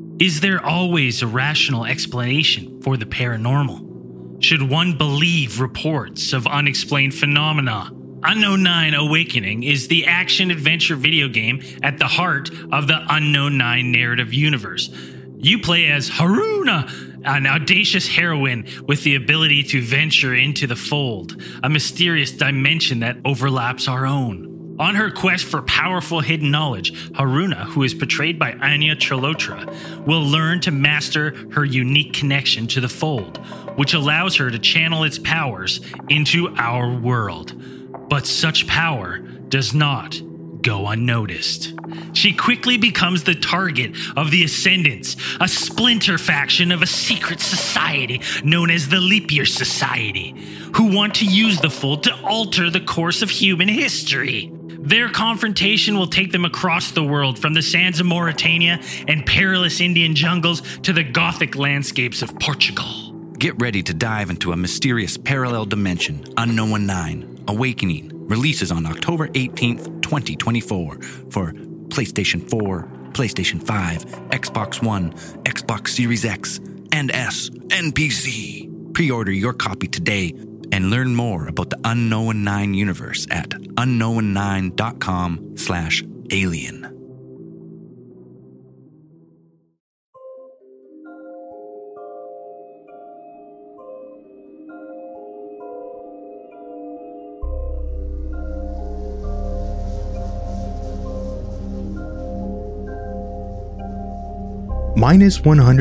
Is there always a rational explanation for the paranormal? Should one believe reports of unexplained phenomena? Unknown 9 Awakening is the action-adventure video game at the heart of the Unknown 9 narrative universe. You play as Haruna, an audacious heroine with the ability to venture into the fold, a mysterious dimension that overlaps our own. On her quest for powerful hidden knowledge, Haruna, who is portrayed by Anya Chalotra, will learn to master her unique connection to the fold, which allows her to channel its powers into our world. But such power does not go unnoticed. She quickly becomes the target of the Ascendants, a splinter faction of a secret society known as the Leap Year Society, who want to use the Fold to alter the course of human history. Their confrontation will take them across the world, from the sands of Mauritania and perilous Indian jungles to the Gothic landscapes of Portugal. Get ready to dive into a mysterious parallel dimension. Unknown 9 Awakening releases on October 18th, 2024 for PlayStation 4, PlayStation 5, Xbox One, Xbox Series X, and S, and PC. Pre-order your copy today and learn more about the Unknown 9 universe at unknown9.com/alien. Minus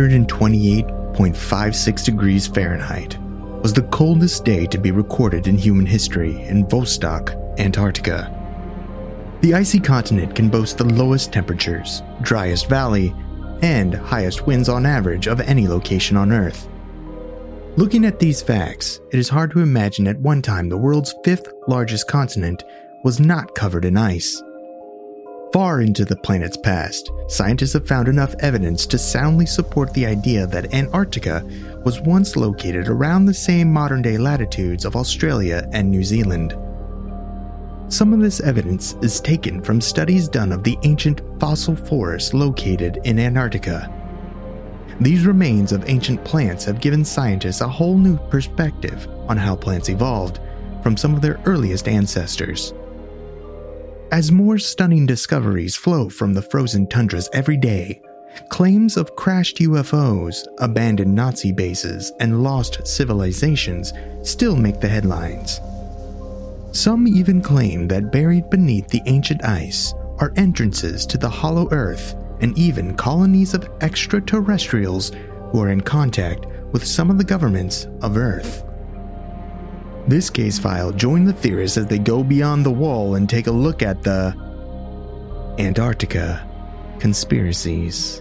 128.56 degrees Fahrenheit was the coldest day to be recorded in human history in Vostok, Antarctica. The icy continent can boast the lowest temperatures, driest valley, and highest winds on average of any location on Earth. Looking at these facts, it is hard to imagine at one time the world's fifth largest continent was not covered in ice. Far into the planet's past, scientists have found enough evidence to soundly support the idea that Antarctica was once located around the same modern-day latitudes of Australia and New Zealand. Some of this evidence is taken from studies done of the ancient fossil forests located in Antarctica. These remains of ancient plants have given scientists a whole new perspective on how plants evolved from some of their earliest ancestors. As more stunning discoveries flow from the frozen tundras every day, claims of crashed UFOs, abandoned Nazi bases, and lost civilizations still make the headlines. Some even claim that buried beneath the ancient ice are entrances to the hollow earth and even colonies of extraterrestrials who are in contact with some of the governments of Earth. This case file join the theorists as they go beyond the wall and take a look at the Antarctica conspiracies.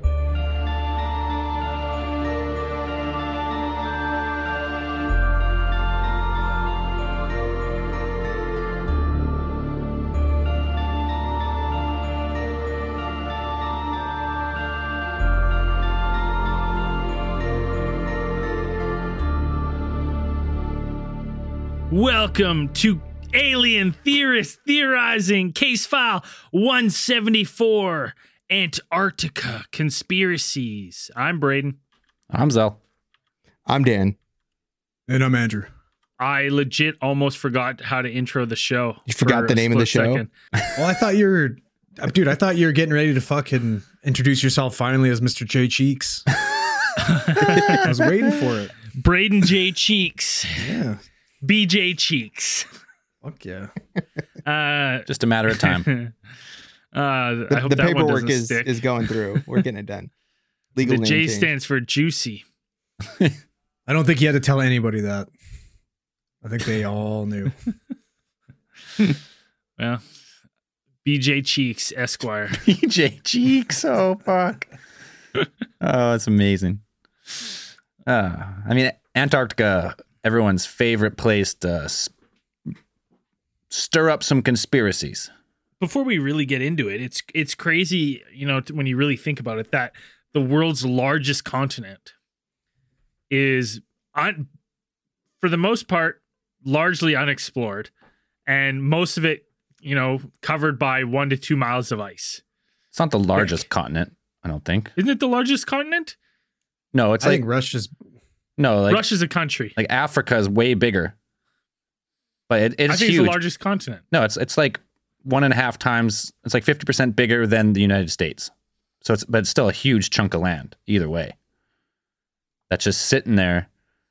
Welcome to Alien Theorists Theorizing Case File 174, Antarctica Conspiracies. I'm Braden. I'm Zell. I'm Dan. And I'm Andrew. I legit almost forgot how to intro the show. You forgot the name of the show? Well, I thought you were getting ready to fucking introduce yourself finally as Mr. J Cheeks. I was waiting for it. Braden J. Cheeks. Yeah. BJ Cheeks. Fuck yeah. Just a matter of time. I hope the that paperwork one doesn't is going through. We're getting it done. Legal the name J change. stands for juicy. I don't think you had to tell anybody that. I think they all knew. Well, BJ Cheeks, Esquire. BJ Cheeks. Oh, fuck. Oh, it's amazing. I mean, Antarctica, everyone's favorite place to stir up some conspiracies. Before we really get into it, it's crazy, when you really think about it, that the world's largest continent is, for the most part, largely unexplored, and most of it, covered by 1 to 2 miles of ice. It's not the largest continent. I don't think. Isn't it the largest continent? No, it's I like think Russia's. no, like Russia's a country. like Africa is way bigger, but it's I think huge. it's the largest continent. No, it's like 1.5 times. It's like 50% bigger than the United States. So but it's still a huge chunk of land either way. That's just sitting there,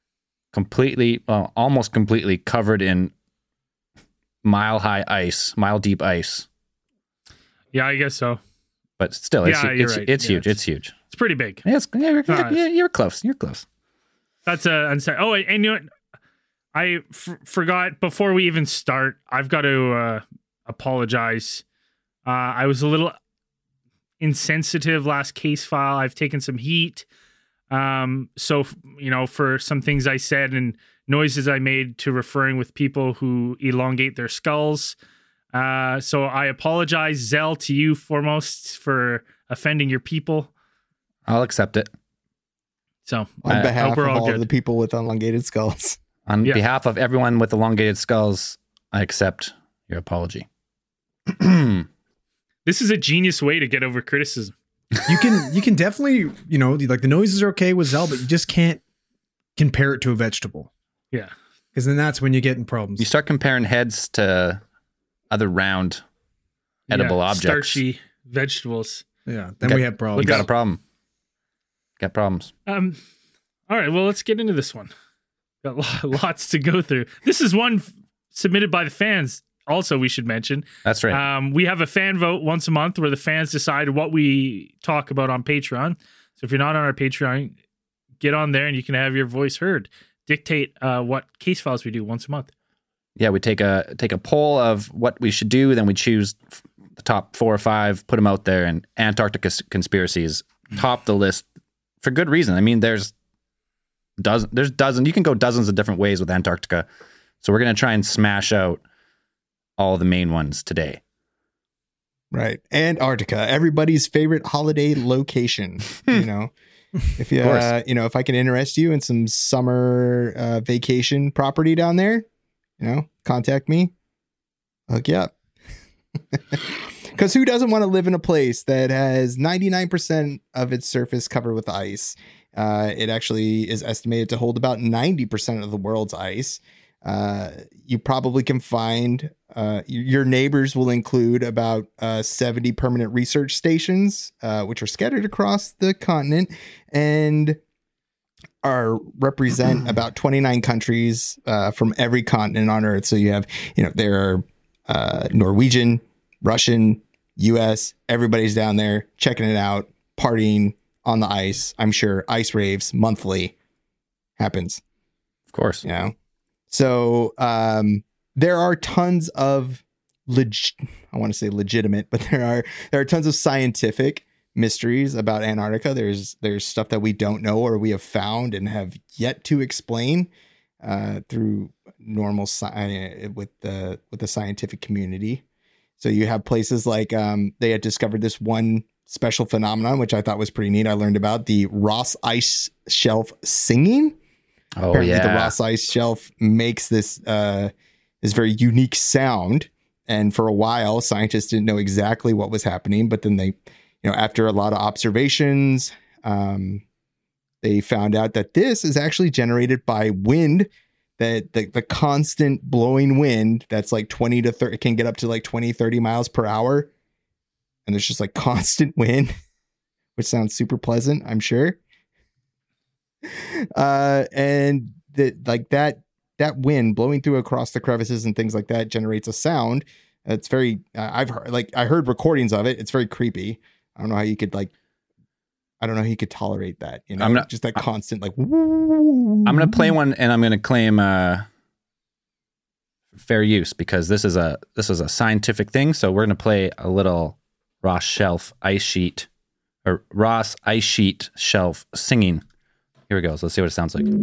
almost completely covered in mile deep ice. Yeah, I guess so. But still, it's Yeah, you're right. it's Yeah, huge. It's huge. It's pretty big. You're close. You're close. That's oh, and you know what? I forgot before we even start. I've got to apologize. I was a little insensitive last case file. I've taken some heat. So you know, for some things I said and noises I made to referring with people who elongate their skulls. So I apologize, Zell, to you foremost for offending your people. I'll accept it. On So behalf hope of we're all all good. of the people with elongated skulls. On Yeah. behalf of everyone with elongated skulls, I accept your apology. This is a genius way to get over criticism. You can definitely, you know, like the noises are okay with Zell, but you just can't compare it to a vegetable. Yeah. Because then that's when you get in problems. You start comparing heads to other round edible objects. Starchy vegetables. Yeah. Then we have problems. You got a problem. Got problems. All right, well, let's get into this one. Got lots to go through. This is one submitted by the fans. Also, we should mention. That's right. We have a fan vote once a month where the fans decide what we talk about on Patreon. So if you're not on our Patreon, get on there and you can have your voice heard. Dictate what case files we do once a month. Yeah, we take a poll of what we should do, then we choose the top 4 or 5, put them out there, and Antarctica conspiracies top the list for good reason. I mean, there's dozens. You can go dozens of different ways with Antarctica. So we're going to try and smash out all the main ones today. Right. Antarctica, everybody's favorite holiday location. You know, if you, if I can interest you in some summer vacation property down there, you know, contact me. I'll hook you up. Because who doesn't want to live in a place that has 99% of its surface covered with ice? It actually is estimated to hold about 90% of the world's ice. You probably can find your neighbors will include about 70 permanent research stations, which are scattered across the continent and represent about 29 countries from every continent on Earth. So you have, there are Norwegian, Russian, US, everybody's down there checking it out, partying on the ice. I'm sure ice raves monthly happens. Of course. You know? So there are tons of I want to say legitimate, but there are tons of scientific mysteries about Antarctica. There's stuff that we don't know or we have found and have yet to explain through normal with the scientific community. So you have places like they had discovered this one special phenomenon, which I thought was pretty neat. I learned about the Ross Ice Shelf singing. Oh, apparently yeah. the Ross Ice Shelf makes this very unique sound. And for a while, scientists didn't know exactly what was happening. But then they, after a lot of observations, they found out that this is actually generated by wind, that the constant blowing wind that's like 20 to 30, it can get up to like 20, 30 miles per hour. And there's just like constant wind, which sounds super pleasant, I'm sure. And that wind blowing through across the crevices and things like that generates a sound. It's very, I heard recordings of it. It's very creepy. I don't know how you could tolerate that, just that constant, like, I'm going to play one and I'm going to claim fair use because this is a scientific thing. So we're going to play a little Ross Ice Sheet Shelf singing. Here we go. So let's see what it sounds like.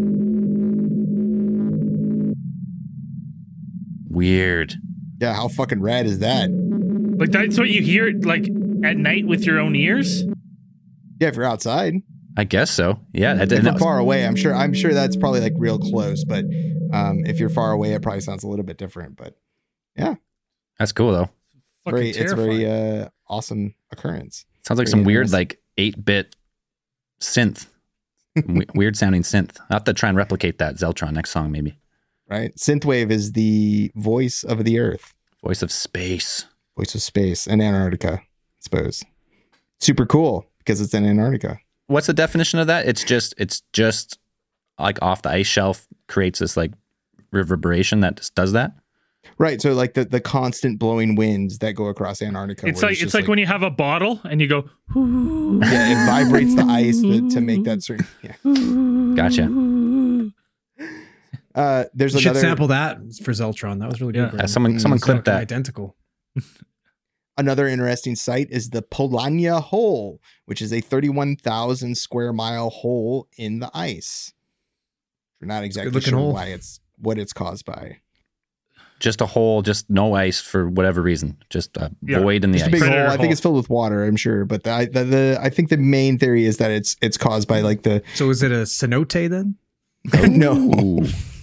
Weird. Yeah, how fucking rad is that? Like that's what you hear like at night with your own ears? Yeah, if you're outside. I guess so. Yeah. If you're far away, I'm sure that's probably like real close, but if you're far away, it probably sounds a little bit different. But yeah. That's cool though. It's a very awesome occurrence. Sounds like Very some weird, interesting. like 8-bit synth. Weird sounding synth. I'll have to try and replicate that Zeltron next song, maybe. Right. Synthwave is the voice of the Earth, Voice of space. voice of space, and Antarctica, I suppose. Super cool because it's in Antarctica. What's the definition of that? It's just like off the ice shelf creates this like reverberation that just does that. Right. So like the constant blowing winds that go across Antarctica. It's where like just when you have a bottle and you go, "Ooh." yeah, it vibrates the ice to make that certain. Yeah. Gotcha. There's You should another sample that for Zeltron. That was really good. Yeah. Brandon. Someone It's clip that. Identical. another interesting site is the Polania Hole, which is a 31,000 square mile hole in the ice. We're not exactly good-looking sure hole. what it's caused by. Just a hole, just no ice for whatever reason. Just a Yeah. void in the Just a ice. big hole. Predator I think hole. it's filled with water. I'm sure, but I think the main theory is that it's caused by like the So is it a cenote then? no. Ooh.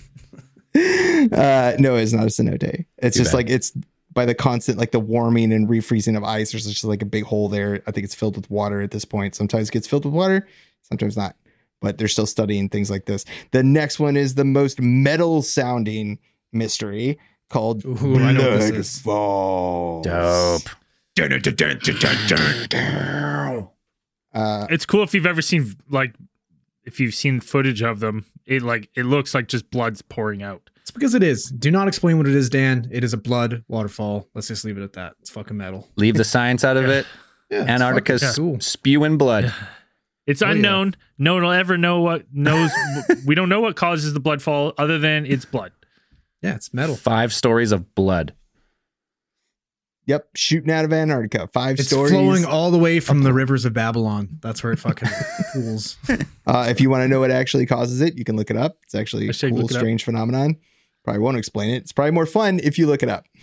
No, it's not a cenote. It's Too just bad. like it's by the constant like the warming and refreezing of ice. There's just like a big hole there. I think it's filled with water at this point. Sometimes it gets filled with water, sometimes not. But they're still studying things like this. The next one is the most metal sounding mystery called Ooh, I know what this Black is. Falls. Dope. It's cool if you've ever seen if you've seen footage of them. It looks like just blood's pouring out. It's because it is. Do not explain what it is, Dan. It is a blood waterfall. Let's just leave it at that. It's fucking metal. Leave the science out of it. Antarctica's fucking cool. spewing blood. It's yeah. unknown. No one will ever know what knows. We don't know what causes the blood fall other than it's blood. Yeah, it's metal. 5 stories of blood. Yep, shooting out of Antarctica. 5 It's stories. flowing all the way from the rivers of Babylon. That's where it fucking pools. If you want to know what actually causes it, you can look it up. It's actually a Hashtag cool, look it up. strange phenomenon. Probably won't explain it. It's probably more fun if you look it up.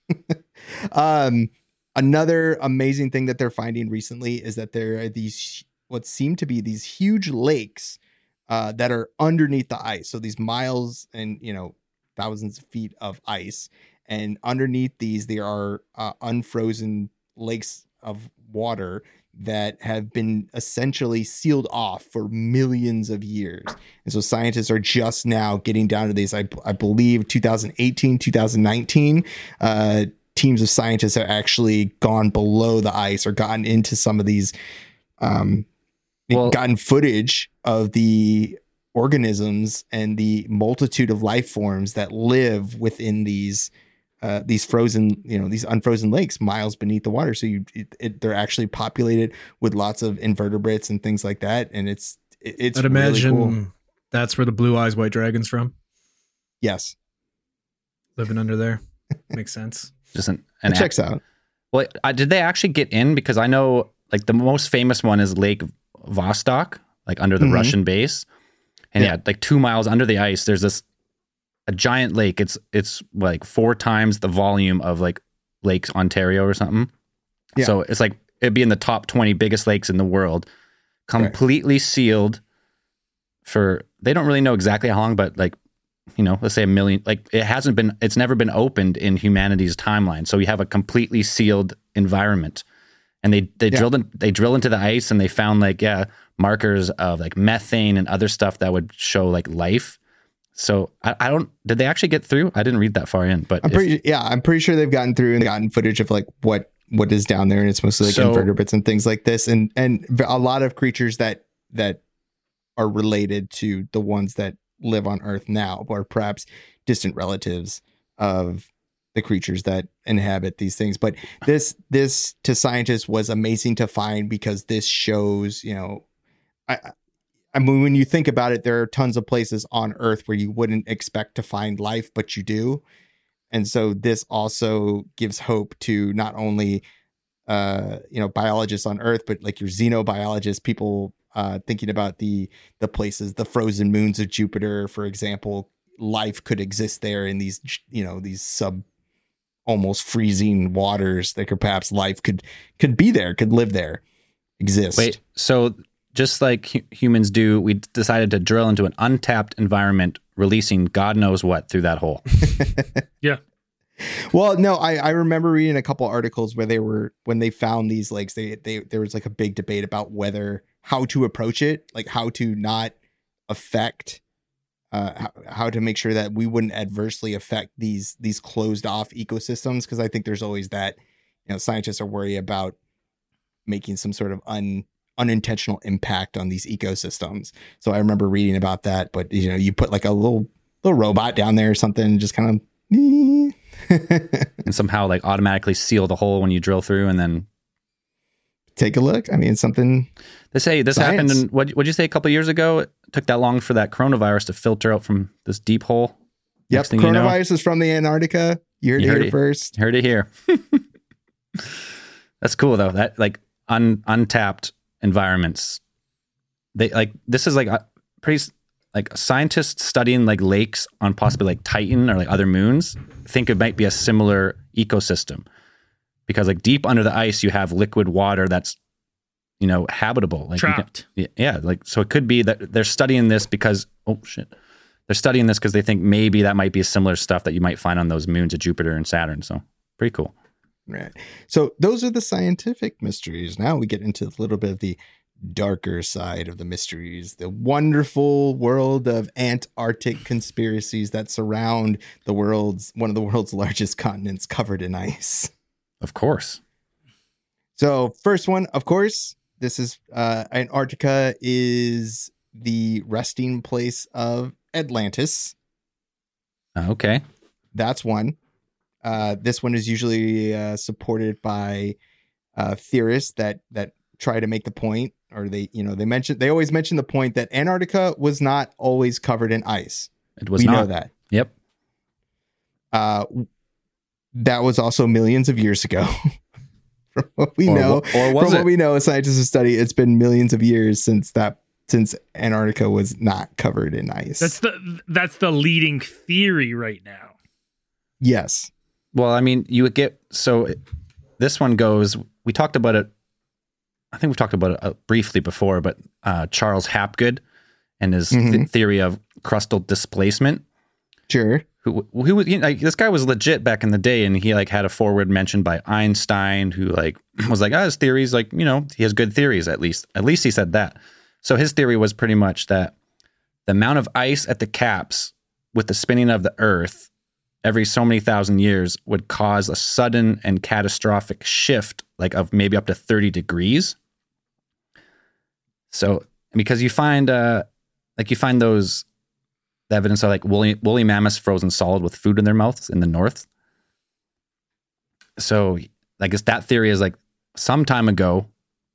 Another amazing thing that they're finding recently is that there are these what seem to be these huge lakes that are underneath the ice. So these miles and thousands of feet of ice, and underneath these there are unfrozen lakes of water that have been essentially sealed off for millions of years. And so scientists are just now getting down to these. I believe 2018, 2019, teams of scientists have actually gone below the ice or gotten into some of these, gotten footage of the organisms and the multitude of life forms that live within these frozen, these unfrozen lakes miles beneath the water. So they're actually populated with lots of invertebrates and things like that. And it's I'd really imagine cool. that's where the blue eyes white dragon's from. Yes. Living under there. Makes sense. Just an It checks out. Well, did they actually get in? Because I know like the most famous one is Lake Vostok, like under the Russian base. And yeah, like 2 miles under the ice, there's a giant lake. It's like 4 times the volume of like Lake Ontario or something. Yeah. So it's like it'd be in the top 20 biggest lakes in the world, completely sealed for, they don't really know exactly how long, but like, let's say a million, like it's never been opened in humanity's timeline. So you have a completely sealed environment. And they drill into the ice and they found markers of like methane and other stuff that would show like life. So did they actually get through? I didn't read that far in, but I'm pretty sure they've gotten through and gotten footage of like what is down there. And it's mostly like invertebrates and things like this. And a lot of creatures that are related to the ones that live on Earth now, or perhaps distant relatives of the creatures that inhabit these things. But this to scientists was amazing to find, because this shows, I mean, when you think about it, there are tons of places on Earth where you wouldn't expect to find life, but you do. And so this also gives hope to not only, biologists on Earth, but like your xenobiologists, people thinking about the places, the frozen moons of Jupiter, for example. Life could exist there in these, these almost freezing waters. That could perhaps life could be there, could live there, exist. Wait, so just like humans do, we decided to drill into an untapped environment, releasing God knows what through that hole. Yeah. Well, no, I remember reading a couple articles where when they found these lakes, there was like a big debate about how to approach it, like how to not affect, how to make sure that we wouldn't adversely affect these closed off ecosystems. Because I think there's always that, scientists are worried about making some sort of unintentional impact on these ecosystems. So I remember reading about that, but you put like a little robot down there or something, and just kind of and somehow like automatically seal the hole when you drill through, and then take a look. I mean, something they say this science. happened in what'd you say a couple of years ago? It took that long for that coronavirus to filter out from this deep hole. Yep, coronavirus is from the Antarctica. You heard it here first. Heard it here. That's cool though. That like untapped environments. They like this is like a pretty like scientists studying like lakes on possibly like Titan or like other moons think it might be a similar ecosystem, because like deep under the ice you have liquid water that's habitable, like trapped. Like so it could be that they're studying this because they're studying this because they think maybe that might be similar stuff that you might find on those moons of Jupiter and Saturn. So pretty cool. Right. So those are the scientific mysteries. Now we get into a little bit of the darker side of the mysteries, the wonderful world of Antarctic conspiracies that surround one of the world's largest continents covered in ice. Of course. So first one, of course, this is Antarctica is the resting place of Atlantis. Okay. That's one. This one is usually supported by theorists that try to make the point, or they always mention the point that Antarctica was not always covered in ice. It was not. We know that. Yep. That was also millions of years ago. From what we know, what we know, scientists have studied, it's been millions of years since Antarctica was not covered in ice. That's the leading theory right now. Yes. Well, I mean, this one goes, we talked about it, I think we've talked about it briefly before, but Charles Hapgood and his theory of crustal displacement. Sure. Who was this guy was legit back in the day, and he like had a forward mentioned by Einstein, who like was like, his theories, like, he has good theories, at least he said that. So his theory was pretty much that the amount of ice at the caps with the spinning of the Earth every so many thousand years would cause a sudden and catastrophic shift, like of maybe up to 30 degrees. So because you find those the evidence of like woolly mammoths frozen solid with food in their mouths in the north. So I guess that theory is like some time ago,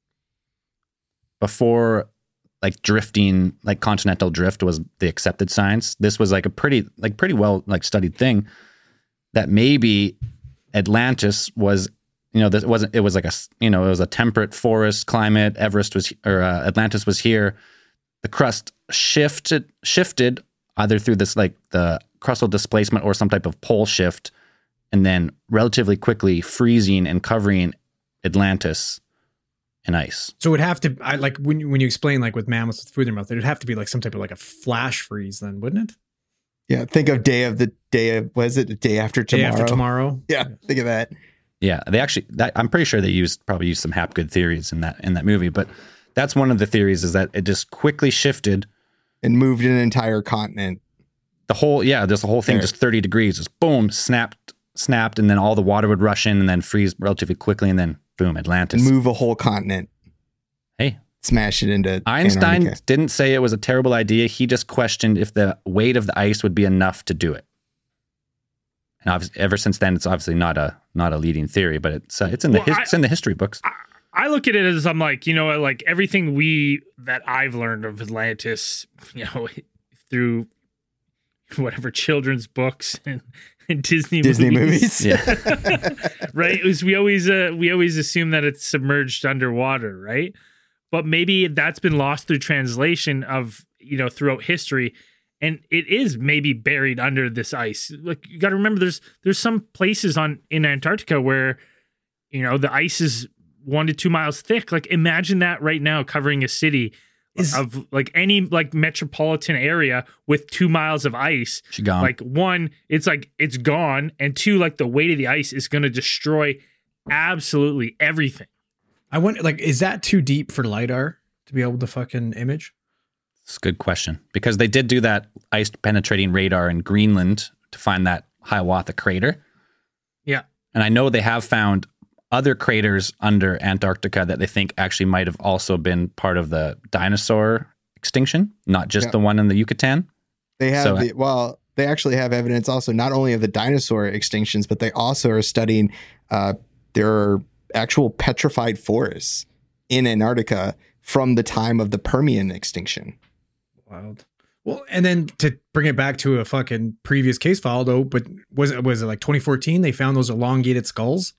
before like drifting, like continental drift was the accepted science. This was like a pretty well like studied thing, that maybe Atlantis was, it was like it was a temperate forest climate. Atlantis was here. The crust shifted either through this like the crustal displacement or some type of pole shift, and then relatively quickly freezing and covering Atlantis in ice. So it would have to, when you explain like with mammoths with food in their mouth, it would have to be like some type of like a flash freeze then, wouldn't it? Yeah, think of day after tomorrow. Day after tomorrow. Yeah, think of that. Yeah, they actually, I'm pretty sure they probably used some Hapgood theories in that movie, but that's one of the theories, is that it just quickly shifted and moved an entire continent. There's the whole thing just 30 degrees, just boom, snapped, and then all the water would rush in and then freeze relatively quickly, and then boom, Atlantis. Move a whole continent. Hey. Smash it into Einstein Antarctica. Didn't say it was a terrible idea. He just questioned if the weight of the ice would be enough to do it. And ever since then, it's obviously not a leading theory, but it's in the history books. I look at it as, I'm like, like everything that I've learned of Atlantis, through whatever children's books and Disney movies. Yeah. Right. We always assume that it's submerged underwater. Right. But maybe that's been lost through translation of, throughout history. And it is maybe buried under this ice. Like, you got to remember, there's some places in Antarctica where, the ice is 1 to 2 miles thick. Like, imagine that right now covering a city. of like any like metropolitan area with 2 miles of ice. She gone. Like one, it's like it's gone, and two, like the weight of the ice is going to destroy absolutely everything. I wonder, like, is that too deep for LiDAR to be able to fucking image? It's a good question, because they did do that ice penetrating radar in Greenland to find that Hiawatha crater. Yeah. And I know they have found other craters under Antarctica that they think actually might have also been part of the dinosaur extinction, not just the one in the Yucatan. They have they actually have evidence also not only of the dinosaur extinctions, but they also are studying there are actual petrified forests in Antarctica from the time of the Permian extinction. Wild. Well, and then to bring it back to a fucking previous case file though, but was it like 2014 they found those elongated skulls?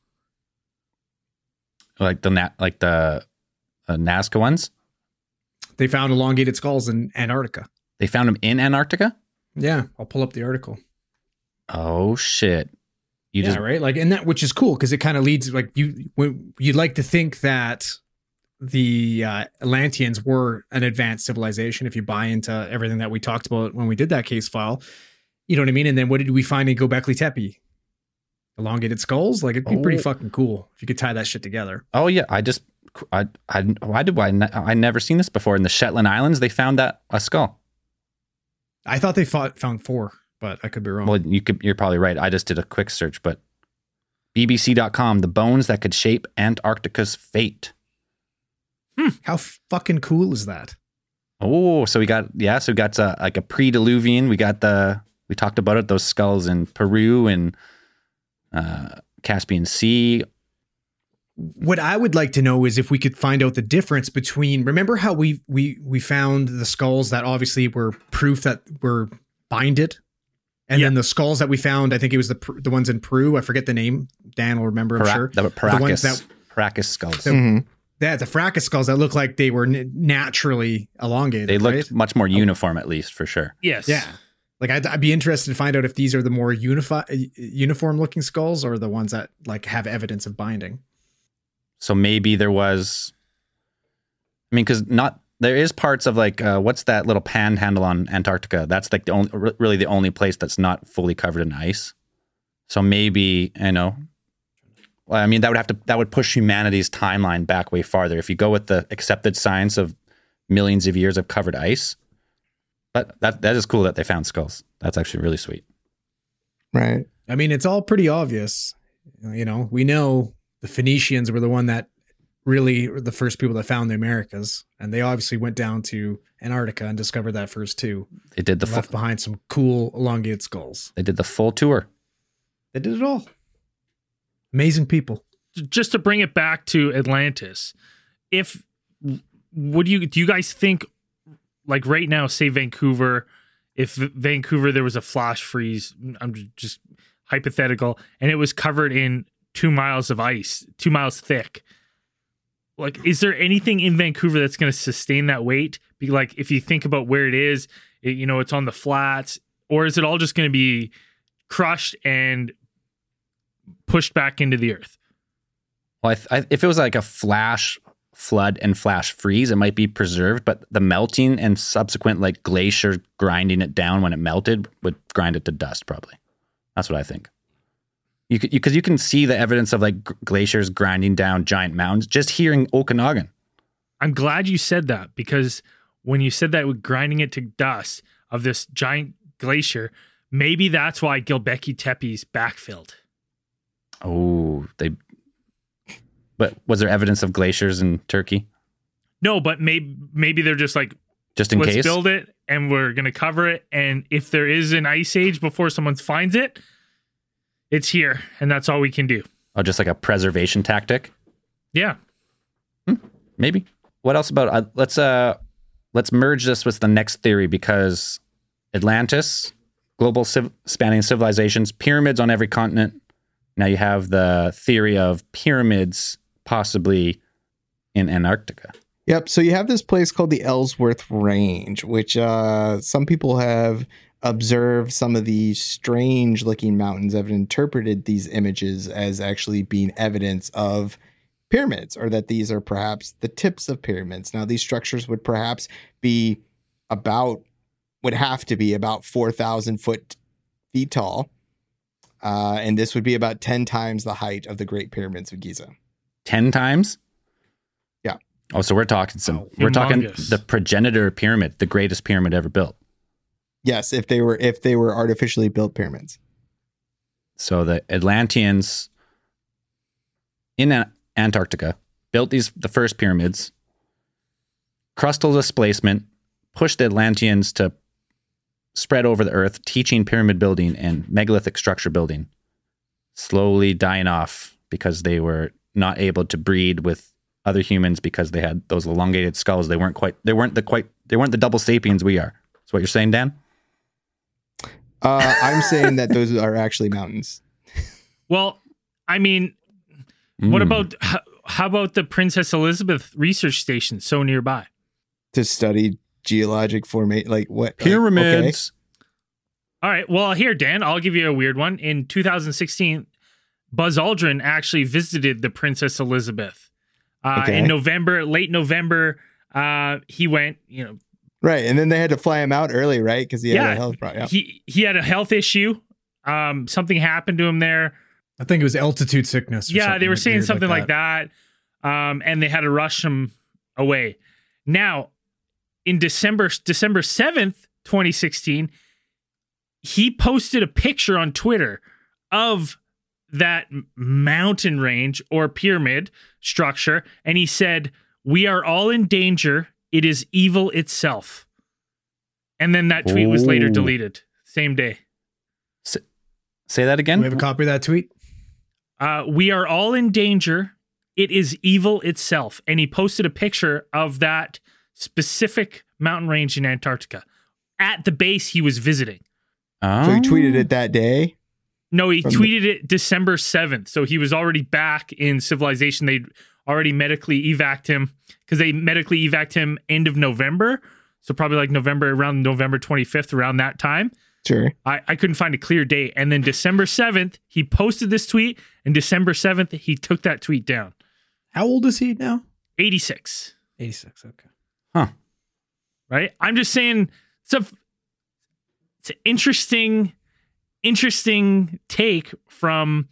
Like the Nazca ones? They found elongated skulls in Antarctica. They found them in Antarctica? Yeah, I'll pull up the article. Oh shit. Right? Like, and that, which is cool because it kind of leads, like, you'd like to think that the Atlanteans were an advanced civilization if you buy into everything that we talked about when we did that case file. You know what I mean? And then what did we find in Göbekli Tepe? Elongated skulls? Like, it'd be pretty fucking cool if you could tie that shit together. Oh yeah, I never seen this before. In the Shetland Islands, they found a skull. I thought they found 4, but I could be wrong. Well, you're probably right. I just did a quick search, but BBC.com, the bones that could shape Antarctica's fate. How fucking cool is that? Oh, so we got like a pre-Diluvian. We talked about it, those skulls in Peru and Caspian Sea. What I would like to know is if we could find out the difference between, remember how we found the skulls that obviously were proof that were binded? And then the skulls that we found, I think it was the ones in Peru. I forget the name. Dan will remember, I'm sure. The Paracas skulls. Yeah, the Fracas skulls that look like they were naturally elongated. They looked much more uniform, at least, for sure. Yes. Yeah. Like, I'd be interested to find out if these are the more uniform looking skulls or the ones that like have evidence of binding. So maybe there was, because there is parts of like, what's that little panhandle on Antarctica? That's like really the only place that's not fully covered in ice. So maybe, that would push humanity's timeline back way farther if you go with the accepted science of millions of years of covered ice. But that is cool that they found skulls. That's actually really sweet. Right. I mean, it's all pretty obvious. We know the Phoenicians were the one that really were the first people that found the Americas. And they obviously went down to Antarctica and discovered that first too. They did left behind some cool elongated skulls. They did the full tour. They did it all. Amazing people. Just to bring it back to Atlantis, do you guys think, like right now, say Vancouver, if Vancouver there was a flash freeze, I'm just hypothetical, and it was covered in 2 miles of ice, 2 miles thick, like, is there anything in Vancouver that's going to sustain that weight? Like, if you think about where it is, it's on the flats, or is it all just going to be crushed and pushed back into the earth? Well, if it was like a flash flood and flash freeze, it might be preserved, but the melting and subsequent like glacier grinding it down when it melted would grind it to dust, probably. That's what I think. Because you can see the evidence of like glaciers grinding down giant mountains just here in Okanagan. I'm glad you said that, because when you said that with grinding it to dust of this giant glacier, maybe that's why Göbekli Tepe's backfilled. Oh, but was there evidence of glaciers in Turkey? No, but maybe they're just like, just in let's case, build it and we're going to cover it. And if there is an ice age before someone finds it, it's here. And that's all we can do. Oh, just like a preservation tactic? Yeah. Maybe. What else about, let's merge this with the next theory, because Atlantis, global spanning civilizations, pyramids on every continent. Now you have the theory of pyramids possibly in Antarctica. Yep. So you have this place called the Ellsworth Range, which some people have observed some of the strange looking mountains, have interpreted these images as actually being evidence of pyramids, or that these are perhaps the tips of pyramids. Now, these structures would perhaps would have to be about 4,000 feet tall. And this would be about 10 times the height of the Great Pyramids of Giza. 10 times? Yeah. Oh, so we're talking humongous. the progenitor pyramid, the greatest pyramid ever built. Yes, if they were artificially built pyramids. So the Atlanteans in Antarctica built the first pyramids. Crustal displacement pushed the Atlanteans to spread over the earth, teaching pyramid building and megalithic structure building, slowly dying off because they were not able to breed with other humans because they had those elongated skulls. They weren't the double sapiens we are. That's what you're saying, Dan? I'm saying that those are actually mountains. Well, I mean, what about how about the Princess Elizabeth research station so nearby? To study geologic formation, like what? Pyramids. All right. Well, here, Dan, I'll give you a weird one. In 2016, Buzz Aldrin actually visited the Princess Elizabeth. In late November, he went, Right. And then they had to fly him out early, right? Because he had a health problem. Yeah. He had a health issue. Something happened to him there. I think it was altitude sickness. Yeah, they were saying something like that. And they had to rush him away. Now, in December 7th, 2016, he posted a picture on Twitter of that mountain range or pyramid structure. And he said, "We are all in danger. It is evil itself." And then that tweet was later deleted. Same day. Say that again? Do we have a copy of that tweet? We are all in danger. It is evil itself. And he posted a picture of that specific mountain range in Antarctica at the base he was visiting. Oh. So he tweeted it that day? No, he tweeted it December 7th. So he was already back in civilization. They'd already medically evac'd him because they medically evac'd him end of November. So probably like around November 25th, around that time. Sure. I couldn't find a clear date. And then December 7th, he posted this tweet. And December 7th, he took that tweet down. How old is he now? 86. 86. Okay. Huh. Right? I'm just saying it's an interesting take from,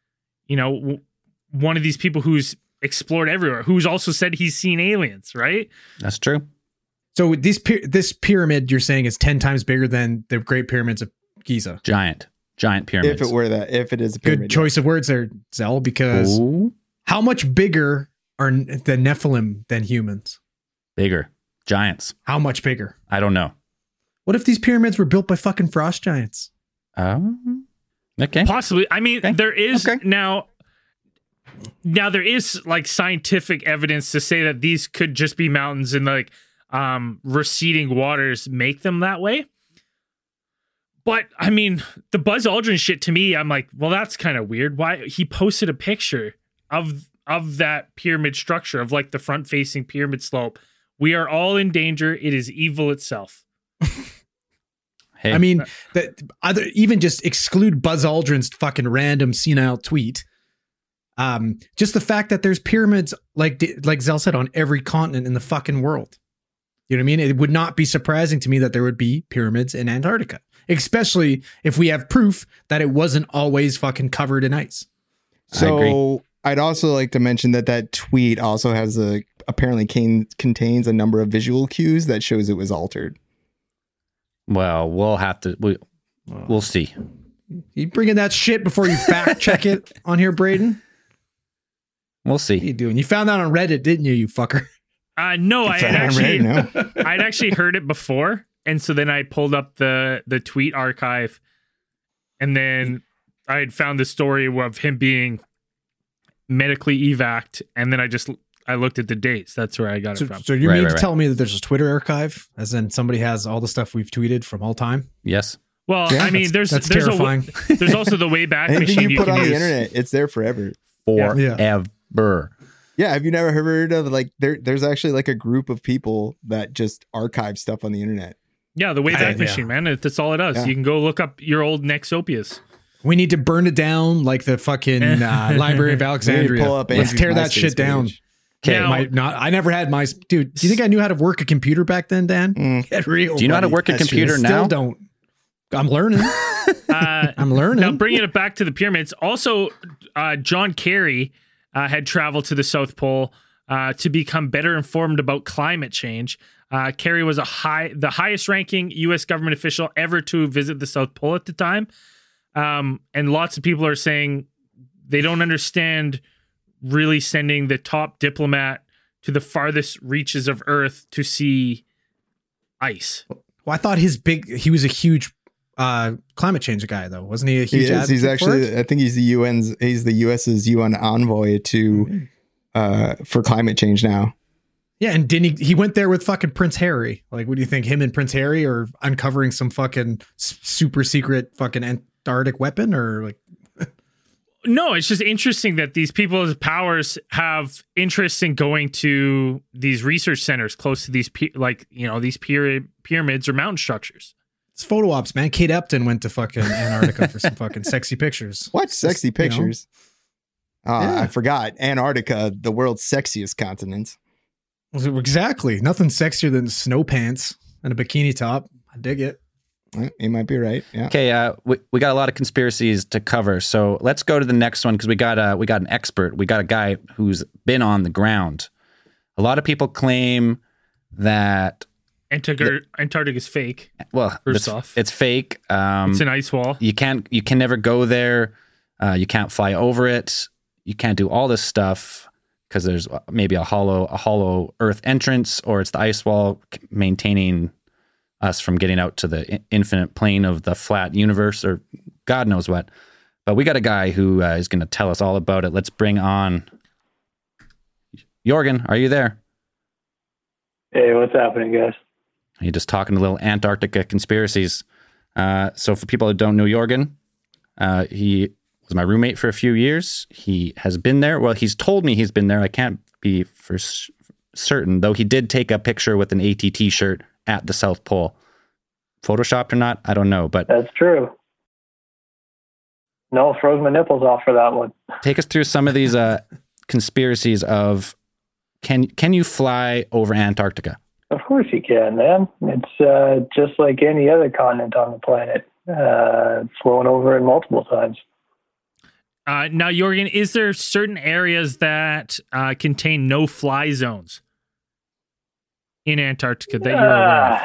one of these people who's explored everywhere, who's also said he's seen aliens, right? That's true. So this pyramid you're saying is 10 times bigger than the Great Pyramids of Giza. Giant pyramids. If it is a pyramid. Good choice of words there, Zell, because how much bigger are the Nephilim than humans? Bigger. Giants. How much bigger? I don't know. What if these pyramids were built by fucking frost giants? Oh. Okay. Possibly. I mean, Okay. there is Okay. now there is like scientific evidence to say that these could just be mountains and like receding waters make them that way. But I mean, the Buzz Aldrin shit to me, I'm like, well, that's kind of weird. Why he posted a picture of that pyramid structure, of like the front facing pyramid slope. We are all in danger. It is evil itself. I mean, even just exclude Buzz Aldrin's fucking random senile tweet. Just the fact that there's pyramids, like Zell said, on every continent in the fucking world. You know what I mean? It would not be surprising to me that there would be pyramids in Antarctica, especially if we have proof that it wasn't always fucking covered in ice. So I'd also like to mention that tweet also has apparently contains a number of visual cues that shows it was altered. Well, we'll have to. We'll see. You bringing that shit before you fact check it on here, Braden? We'll see. What are you doing? You found that on Reddit, didn't you fucker? No, I'd Right, actually heard it before, and so then I pulled up the tweet archive, and then I had found the story of him being medically evac'd, and then I looked at the dates. That's where I got it from. So you mean to tell me that there's a Twitter archive, as in somebody has all the stuff we've tweeted from all time? Yes. Well, Yeah, I mean, that's there's terrifying. there's also the Wayback Anything Machine you put can on the use. internet, it's there forever. Forever. Yeah, have you never heard of there's actually like a group of people that just archive stuff on the internet? Yeah, the Wayback Machine, man. That's all it does. Yeah. You can go look up your old Nexopias. We need to burn it down like the fucking Library of Alexandria. pull up Let's Andrew's tear that MySpace shit down. page. Okay. Now- I never had my dude. Do you think I knew how to work a computer back then, Dan? Get real. Do you know how to buddy. work a That's true. computer Still now? don't. I'm learning. I'm learning. Now, bringing it back to the pyramids, also, John Kerry had traveled to the South Pole to become better informed about climate change. Kerry was the highest-ranking U.S. government official ever to visit the South Pole at the time, and lots of people are saying they don't understand really sending the top diplomat to the farthest reaches of Earth to see ice. Well, I thought he was a huge climate change guy, though. Wasn't he a huge He is. He's advocate for it? actually, I think he's the US's UN envoy to for climate change now. Yeah, and didn't he went there with fucking Prince Harry. Like, what do you think? Him and Prince Harry are uncovering some fucking super secret fucking Antarctic weapon, or like? No, it's just interesting that these people's powers have interest in going to these research centers close to these, these pyramids or mountain structures. It's photo ops, man. Kate Upton went to fucking Antarctica for some fucking sexy pictures. What sexy Just, you know. pictures? Yeah. I forgot. Antarctica, the world's sexiest continent. Exactly. Nothing sexier than snow pants and a bikini top. I dig it. You might be right. Yeah. Okay, we got a lot of conspiracies to cover, so let's go to the next one because we got an expert. We got a guy who's been on the ground. A lot of people claim that Antarctica is fake. well, First off. it's fake. It's an ice wall. You can never go there. You can't fly over it. You can't do all this stuff because there's maybe a hollow Earth entrance, or it's the ice wall maintaining us from getting out to the infinite plane of the flat universe, or God knows what. But we got a guy who is going to tell us all about it. Let's bring on Jorgen. Are you there? Hey, what's happening, guys? You're just talking a little Antarctica conspiracies. So for people who don't know Jorgen, he was my roommate for a few years. He has been there. Well, he's told me he's been there. I can't be for certain, though he did take a picture with an ATT shirt at the South Pole. Photoshopped or not, I don't know. But That's true. No, froze my nipples off for that one. take us through some of these conspiracies of can you fly over Antarctica? Of course you can, man. It's just like any other continent on the planet. Flown over it multiple times. Now, Jorgen, is there certain areas that contain no-fly zones in Antarctica that you're aware of?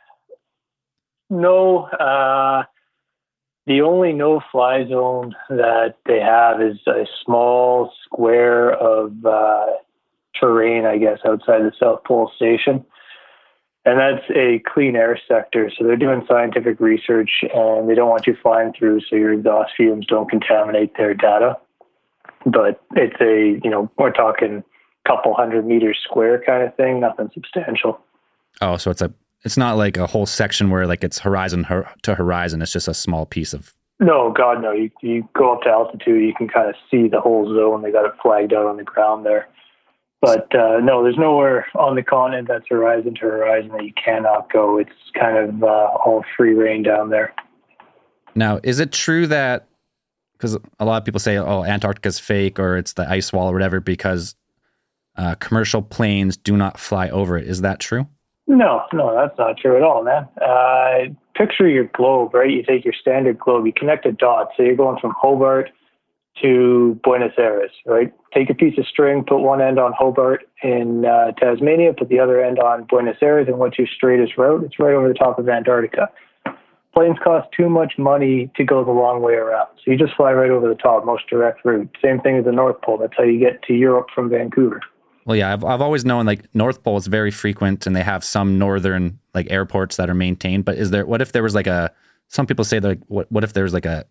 No. The only no-fly zone that they have is a small square of terrain, I guess, outside the South Pole Station. And that's a clean air sector. So they're doing scientific research and they don't want you flying through so your exhaust fumes don't contaminate their data. But it's we're talking a couple 100 meters square kind of thing, nothing substantial. Oh, so it's not like a whole section where like it's horizon to horizon. It's just a small piece of. No, God, no. You go up to altitude, you can kind of see the whole zone. They got it flagged out on the ground there. But no, there's nowhere on the continent that's horizon to horizon that you cannot go. It's kind of all free reign down there. Now, is it true that, because a lot of people say, oh, Antarctica's fake or it's the ice wall or whatever because commercial planes do not fly over it. Is that true? No, that's not true at all, man. Picture your globe, right? You take your standard globe, you connect a dot. So you're going from Hobart to Buenos Aires, right? Take a piece of string, put one end on Hobart in Tasmania, put the other end on Buenos Aires, and what's your straightest route? It's right over the top of Antarctica. Planes cost too much money to go the long way around. So you just fly right over the top, most direct route. Same thing as the North Pole. That's how you get to Europe from Vancouver. Well, yeah, I've always known like North Pole is very frequent and they have some northern like airports that are maintained. But what if there was like some people say that like, what if there was like a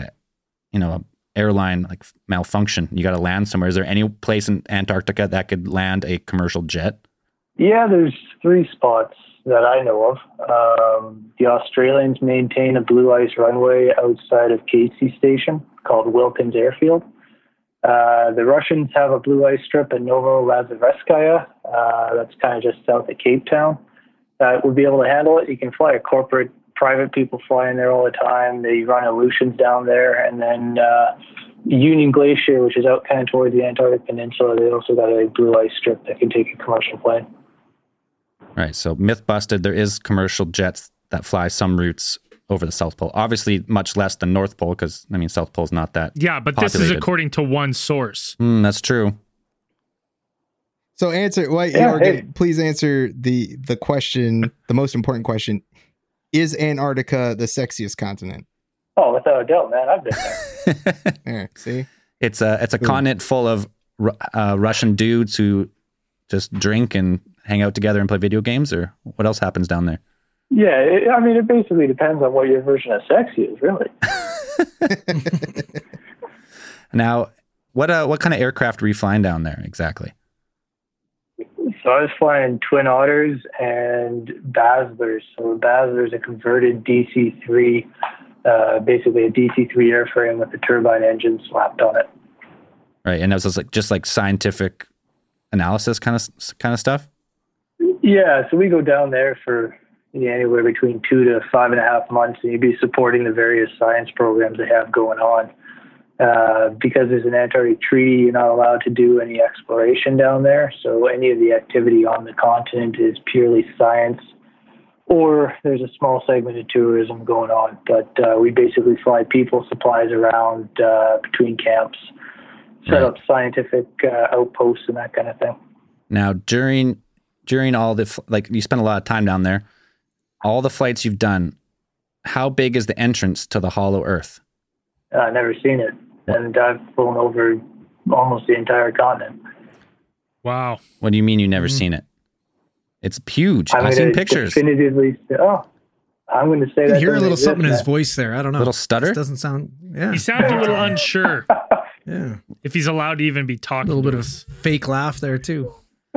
airline like malfunction? You got to land somewhere. Is there any place in Antarctica that could land a commercial jet? Yeah, there's 3 spots that I know of. The Australians maintain a blue ice runway outside of Casey Station called Wilkins Airfield. The Russians have a blue ice strip in Novorossiysk. That's kind of just south of Cape Town. That would be able to handle it. You can fly a corporate private people fly in there all the time. They run Aleutians down there, and then Union Glacier, which is out kind of towards the Antarctic Peninsula. They also got a blue ice strip that can take a commercial plane. Right. So myth busted. There is commercial jets that fly some routes over the South Pole. Obviously, much less than North Pole because South Pole's not that. Yeah, but populated. This is according to one source. That's true. So Jorgen, please answer the question, the most important question. Is Antarctica the sexiest continent? Oh, without a doubt, man. I've been there. There, see? It's a continent full of Russian dudes who just drink and hang out together and play video games, or what else happens down there? Yeah, it basically depends on what your version of sexy is, really. Now, what kind of aircraft were you flying down there exactly? So I was flying Twin Otters and Baslers. So Basler is a converted DC-3, basically a DC-3 airframe with a turbine engine slapped on it. Right, and that was just like scientific analysis kind of stuff. Yeah, so we go down there for anywhere between 2 to 5.5 months, and you'd be supporting the various science programs they have going on. Because there's an Antarctic treaty, you're not allowed to do any exploration down there. So any of the activity on the continent is purely science, or there's a small segment of tourism going on. But we basically fly people, supplies around between camps, set up scientific outposts and that kind of thing. Now, during all the, you spend a lot of time down there, all the flights you've done, how big is the entrance to the Hollow Earth? I've never seen it. And I've flown over almost the entire continent. Wow. What do you mean you've never seen it? It's huge. I've seen pictures. Definitively, I'm going to say that. You hear a little something in his voice there. I don't know. A little stutter? This doesn't sound, He sounds a little unsure. Yeah. If he's allowed to even be talking. A little bit of fake laugh there, too.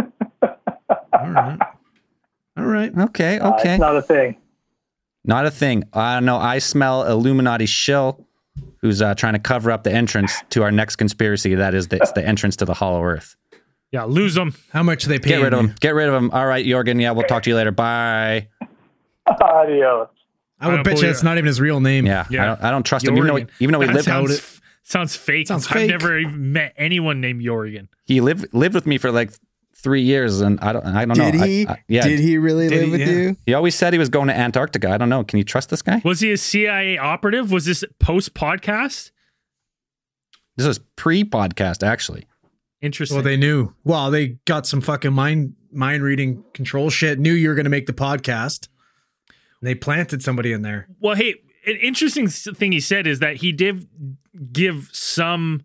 All right. Okay. It's not a thing. Not a thing. I don't know. I smell Illuminati shill who's trying to cover up the entrance to our next conspiracy. That is it's the entrance to the Hollow Earth. Yeah, lose them. How much are they paying? Get rid of them. Get rid of them. All right, Jorgen. Yeah, we'll talk to you later. Bye. Adios. I would bet you that's not even his real name. Yeah. I don't trust him. Even though he lived out it. Sounds fake. I've never even met anyone named Jorgen. He lived with me for like 3 years, and I don't know. Did he? Did he really live with you? He always said he was going to Antarctica. I don't know. Can you trust this guy? Was he a CIA operative? Was this post-podcast? This was pre-podcast, actually. Interesting. Well, they knew. Well, they got some fucking mind reading control shit. Knew you were going to make the podcast. And they planted somebody in there. Well, hey, an interesting thing he said is that he did give some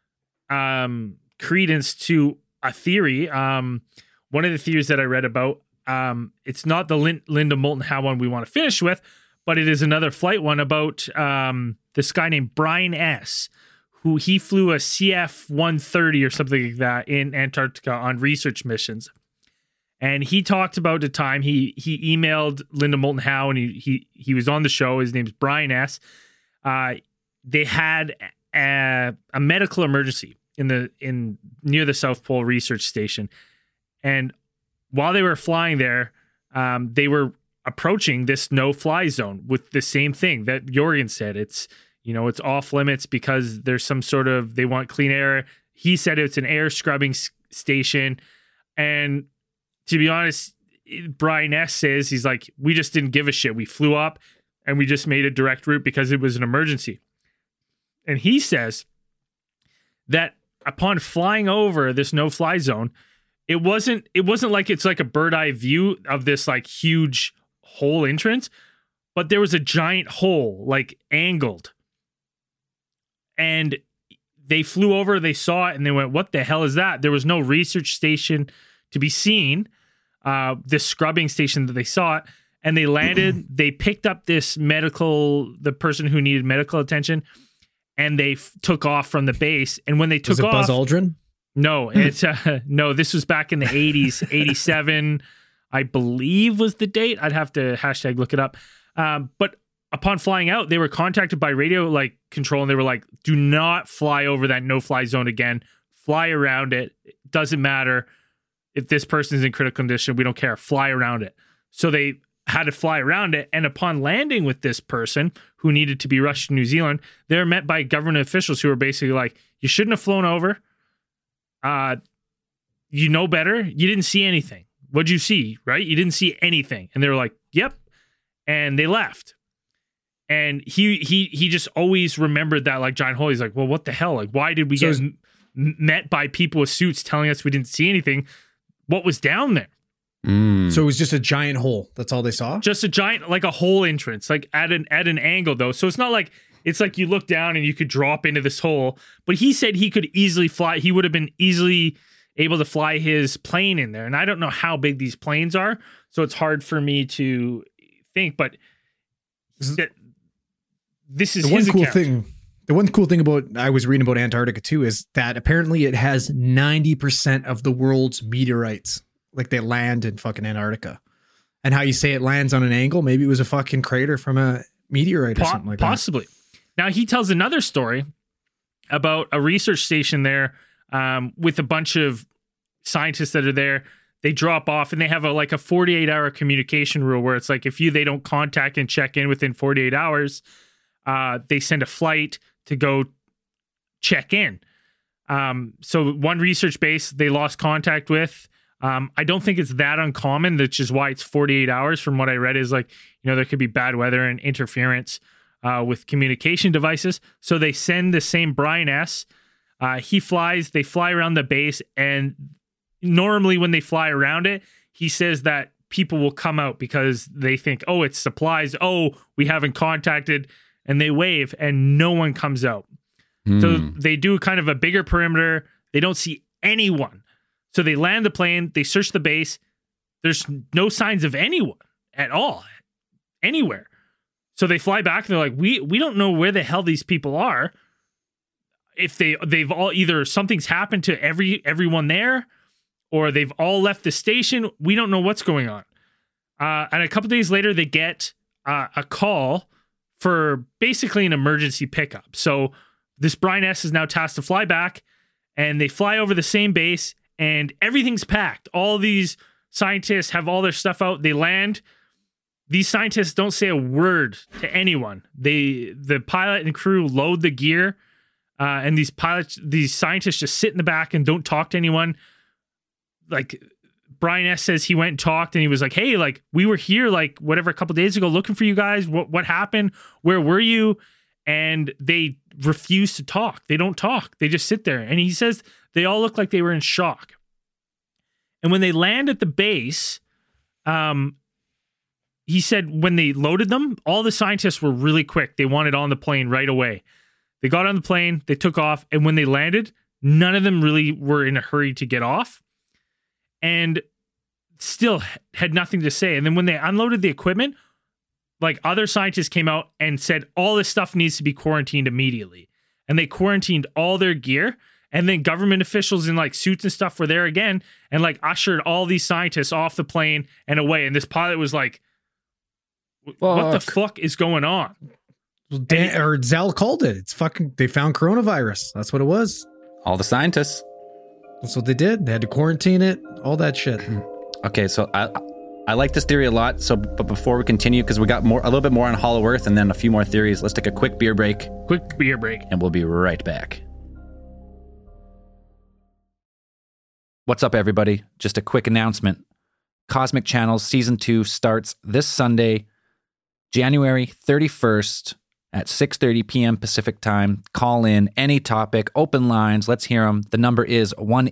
credence to a theory. One of the theories that I read about, it's not the Linda Moulton Howe one we want to finish with, but it is another flight one about this guy named Brian S., who he flew a CF-130 or something like that in Antarctica on research missions. And he talked about the time he emailed Linda Moulton Howe, and he was on the show. His name's Brian S. They had a medical emergency in near the South Pole Research Station, and while they were flying there, they were approaching this no-fly zone with the same thing that Jorgen said. It's off limits because there's some sort of, they want clean air. He said it's an air scrubbing station, and to be honest, Brian S. says he's like, we just didn't give a shit. We flew up and we just made a direct route because it was an emergency. And he says that upon flying over this no-fly zone, it wasn't like it's like a bird eye view of this like huge hole entrance, but there was a giant hole like angled. And they flew over, they saw it, and they went, what the hell is that? There was no research station to be seen, this scrubbing station that they saw it, and they landed, they picked up the person who needed medical attention, and they took off from the base. And when they took off, Buzz Aldrin? No, it's no. This was back in the 80s, 87, I believe was the date. I'd have to # look it up. But upon flying out, they were contacted by radio like control, and they were like, "Do not fly over that no-fly zone again. Fly around it. It doesn't matter if this person is in critical condition. We don't care. Fly around it." So they had to fly around it. And upon landing with this person who needed to be rushed to New Zealand, they were met by government officials who were basically like, you shouldn't have flown over. You know better. You didn't see anything. What'd you see, right? You didn't see anything. And they were like, yep. And they left. And he just always remembered that like giant hole. He's like, well, what the hell? Like, why did we get met by people with suits telling us we didn't see anything? What was down there? So it was just a giant hole. That's all they saw? Just a giant, like a hole entrance, like at an angle though. So it's not like, it's like you look down and you could drop into this hole. But he said he could easily fly. He would have been easily able to fly his plane in there. And I don't know how big these planes are. So it's hard for me to think, but this is the one his cool account. thing. The one cool thing about I was reading about Antarctica too is that apparently it has 90% of the world's meteorites. Like they land in fucking Antarctica. And how you say it lands on an angle, maybe it was a fucking crater from a meteorite or something like possibly. That. Now he tells another story about a research station there with a bunch of scientists that are there. They drop off and they have a 48-hour communication rule where it's like if they don't contact and check in within 48 hours, they send a flight to go check in. So one research base they lost contact with. I don't think it's that uncommon, which is why it's 48 hours from what I read is like, there could be bad weather and interference with communication devices. So they send the same Brian S. He flies, they fly around the base. And normally when they fly around it, he says that people will come out because they think, oh, it's supplies. Oh, we haven't contacted. And they wave and no one comes out. So they do kind of a bigger perimeter. They don't see anyone. So they land the plane, they search the base. There's no signs of anyone at all, anywhere. So they fly back and they're like, we don't know where the hell these people are. If they've all either something's happened to everyone there, or they've all left the station. We don't know what's going on. And a couple days later, they get a call for basically an emergency pickup. So this Brian S is now tasked to fly back, and they fly over the same base. And everything's packed. All these scientists have all their stuff out. They land. These scientists don't say a word to anyone. The pilot and crew load the gear, and these scientists just sit in the back and don't talk to anyone. Like Brian S says he went and talked, and he was like, "Hey, like we were here like whatever a couple days ago looking for you guys. What happened? Where were you?" And they refuse to talk. They don't talk. They just sit there. And he says they all look like they were in shock. And when they land at the base, he said when they loaded them, all the scientists were really quick. They wanted on the plane right away. They got on the plane, they took off, and when they landed, none of them really were in a hurry to get off and still had nothing to say. And then when they unloaded the equipment, like other scientists came out and said, all this stuff needs to be quarantined immediately. And they quarantined all their gear. And then government officials in like suits and stuff were there again and like ushered all these scientists off the plane and away. And this pilot was like, what the fuck is going on? Or Zell called it. It's fucking, they found coronavirus. That's what it was. All the scientists. That's what they did. They had to quarantine it, all that shit. Okay, so I like this theory a lot. So, but before we continue, because we got a little bit more on Hollow Earth and then a few more theories, let's take a quick beer break. And we'll be right back. What's up, everybody? Just a quick announcement. Cosmic Channels Season 2 starts this Sunday, January 31st at 6:30 p.m. Pacific Time. Call in any topic, open lines. Let's hear them. The number is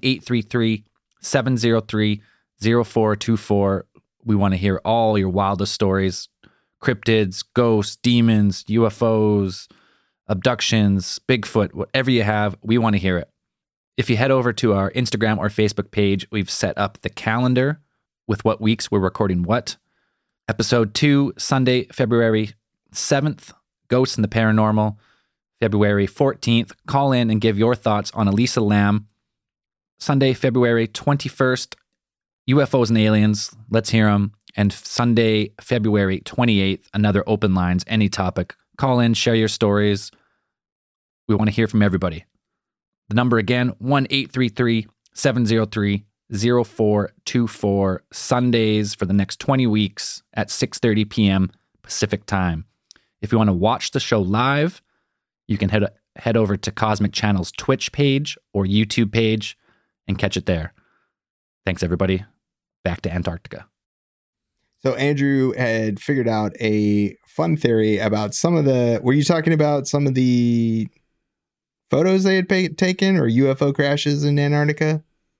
1-833-703-0424. We want to hear all your wildest stories. Cryptids, ghosts, demons, UFOs, abductions, Bigfoot, whatever you have, we want to hear it. If you head over to our Instagram or Facebook page, we've set up the calendar with what weeks we're recording what. Episode 2, Sunday, February 7th, Ghosts and the Paranormal. February 14th, call in and give your thoughts on Elisa Lam. Sunday, February 21st, UFOs and Aliens. Let's hear them. And Sunday, February 28th, another open lines, any topic. Call in, share your stories. We want to hear from everybody. The number again, 1-833-703-0424. 0424 Sundays for the next 20 weeks at 6:30 p.m. Pacific time. If you want to watch the show live, you can head over to Cosmic Channel's Twitch page or YouTube page and catch it there. Thanks, everybody. Back to Antarctica. So Andrew had figured out a fun theory about were you talking about some of the photos they had taken or UFO crashes in Antarctica?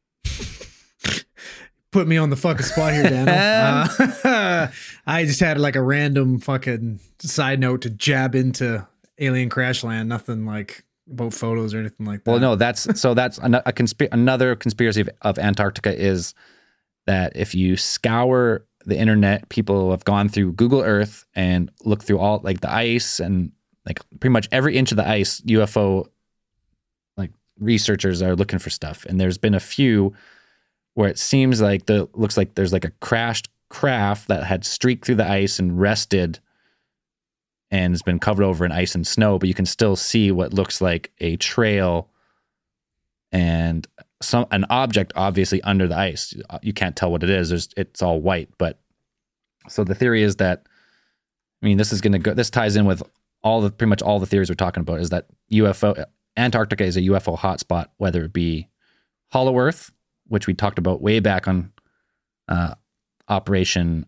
Put me on the fucking spot here, Daniel. I just had like a random fucking side note to jab into alien crash land. Nothing like about photos or anything like that. Well, no, that's another conspiracy of Antarctica is that if you scour the internet, people have gone through Google Earth and looked through all like the ice and like pretty much every inch of the ice. UFO like researchers are looking for stuff, and there's been a few where it seems like looks like there's like a crashed craft that had streaked through the ice and rested and has been covered over in ice and snow, but you can still see what looks like a trail and an object obviously under the ice. You can't tell what it is. It's all white. But so the theory is that, I mean, this ties in with pretty much all the theories we're talking about, is that Antarctica is a UFO hotspot, whether it be Hollow Earth, which we talked about way back on Operation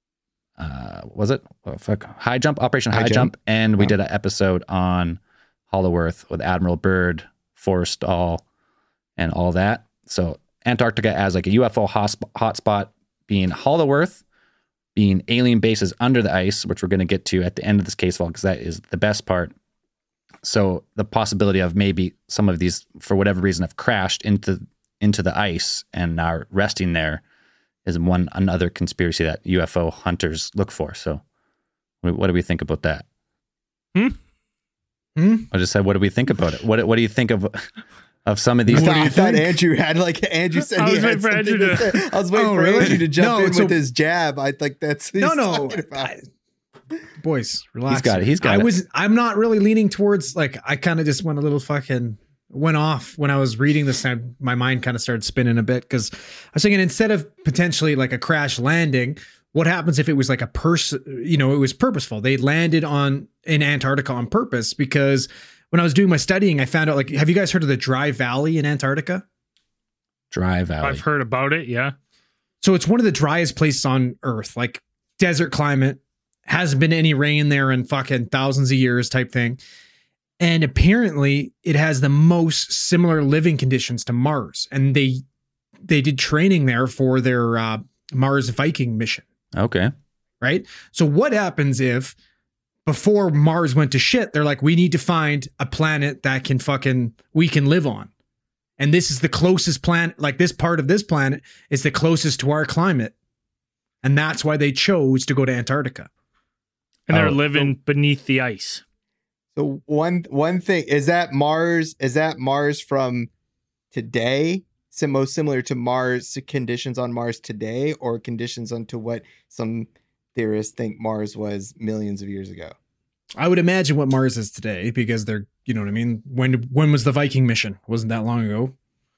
High Jump, and we did an episode on Hollow Earth with Admiral Byrd, Forrestal, and all that. So Antarctica as like a UFO hotspot, being Hollow Earth, being alien bases under the ice, which we're going to get to at the end of this case file because that is the best part. So the possibility of maybe some of these, for whatever reason, have crashed into the ice and are resting there is another conspiracy that UFO hunters look for. So what do we think about that? I just said, what do we think about it? What do you think of some of these? I thought Andrew had Andrew said he had something to say. I was waiting for Andrew to jump in with his jab. I think that's what he's talking about. Boys, relax. He's got it. I'm not really leaning towards, I kind of just went off when I was reading this. My mind kind of started spinning a bit because I was thinking, instead of potentially like a crash landing, what happens if it was like a person, it was purposeful. They landed in Antarctica on purpose, because when I was doing my studying, I found out, have you guys heard of the Dry Valley in Antarctica? Dry Valley. I've heard about it. Yeah. So it's one of the driest places on Earth, like desert climate, hasn't been any rain there in fucking thousands of years type thing. And apparently it has the most similar living conditions to Mars. And they did training there for their Mars Viking mission. Okay. Right? So what happens if before Mars went to shit, they're like, we need to find a planet that we can live on. And this is the closest planet, like this part of this planet is the closest to our climate. And that's why they chose to go to Antarctica. And they're living beneath the ice. So one thing, is that Mars from today? Most similar to Mars conditions on Mars today, or conditions onto what some theorists think Mars was millions of years ago? I would imagine what Mars is today, because they're, you know what I mean? When was the Viking mission? Wasn't that long ago?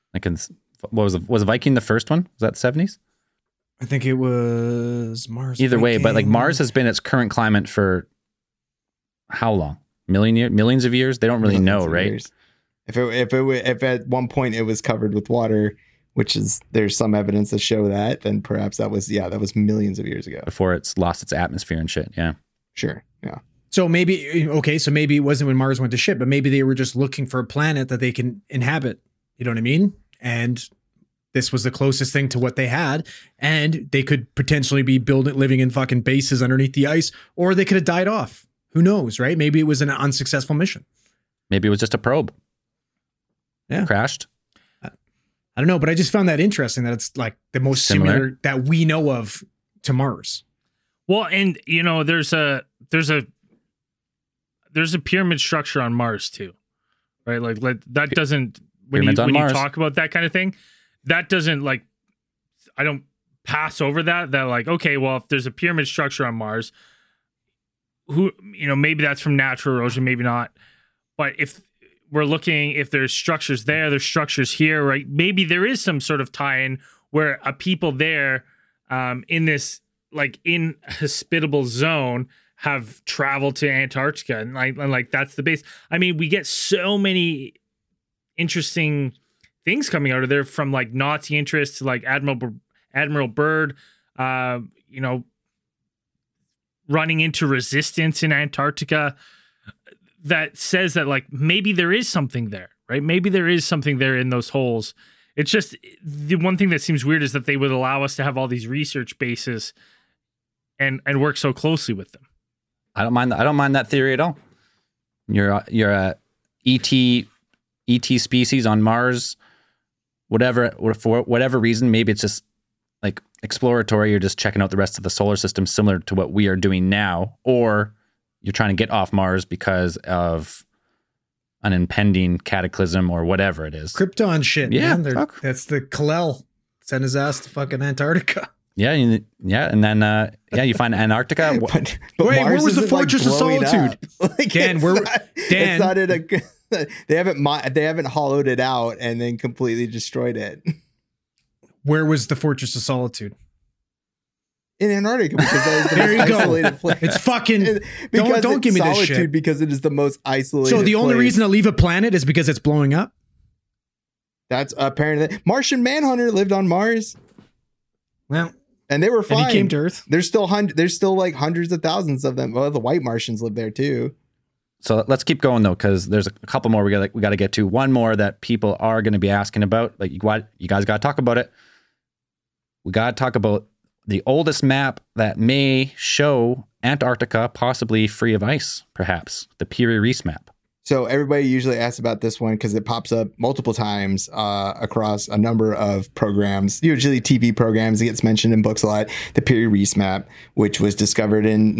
Was Viking the first one? Was that 70s? I think it was Mars. Either way, but Mars has been its current climate for how long? Millions of years? They don't really know, right? Years. If at one point it was covered with water, there's some evidence to show that, then perhaps that was millions of years ago. Before it's lost its atmosphere and shit. Yeah. Sure. Yeah. So maybe it wasn't when Mars went to shit, but maybe they were just looking for a planet that they can inhabit. You know what I mean? And this was the closest thing to what they had, and they could potentially be living in fucking bases underneath the ice, or they could have died off. Who knows, right? Maybe it was an unsuccessful mission. Maybe it was just a probe. Yeah. Crashed. I don't know, but I just found that interesting that it's like the most similar that we know of to Mars. Well, and there's a pyramid structure on Mars too, right? Like that doesn't, when you talk about that kind of thing, that doesn't I don't pass over that okay, well, if there's a pyramid structure on Mars, maybe that's from natural erosion, maybe not. But if we're looking, if there's structures there, there's structures here, right? Maybe there is some sort of tie-in where a people there in this like inhospitable zone have traveled to Antarctica, and like that's the base. I mean, we get so many interesting things coming out of there, from like Nazi interests to like Admiral Byrd, running into resistance in Antarctica, that says that like maybe there is something there, right? Maybe there is something there in those holes. It's just the one thing that seems weird is that they would allow us to have all these research bases and work so closely with them. I don't mind that theory at all. You're a ET species on Mars, whatever, for whatever reason. Maybe it's just like exploratory. You're just checking out the rest of the solar system, similar to what we are doing now, or you're trying to get off Mars because of an impending cataclysm or whatever it is. Krypton shit, Yeah, man. That's the Kal-El. Send his ass to fucking Antarctica. Yeah, and then you find Antarctica. But Wait, Mars where was the isn't, like, Fortress of blowing Solitude? up. Like, Dan, it's not in a. They haven't hollowed it out and then completely destroyed it. Where was the Fortress of Solitude? In Antarctica, because that is the There most you go. isolated place. It's fucking. Because Don't give me this solitude, shit. because it is the most isolated. So the only place. reason to leave a planet is because it's blowing up? That's apparently Martian Manhunter lived on Mars, Well, and they were and fine. he came to Earth. There's still like hundreds of thousands of them. Well, the white Martians live there too. So let's keep going though, because there's a couple more we got to get to. One more that people are going to be asking about. Like you guys got to talk about it. We got to talk about the oldest map that may show Antarctica possibly free of ice, perhaps the Piri-Reis map. So everybody usually asks about this one because it pops up multiple times across a number of programs, usually TV programs. It gets mentioned in books a lot. The Piri-Reis map, which was discovered in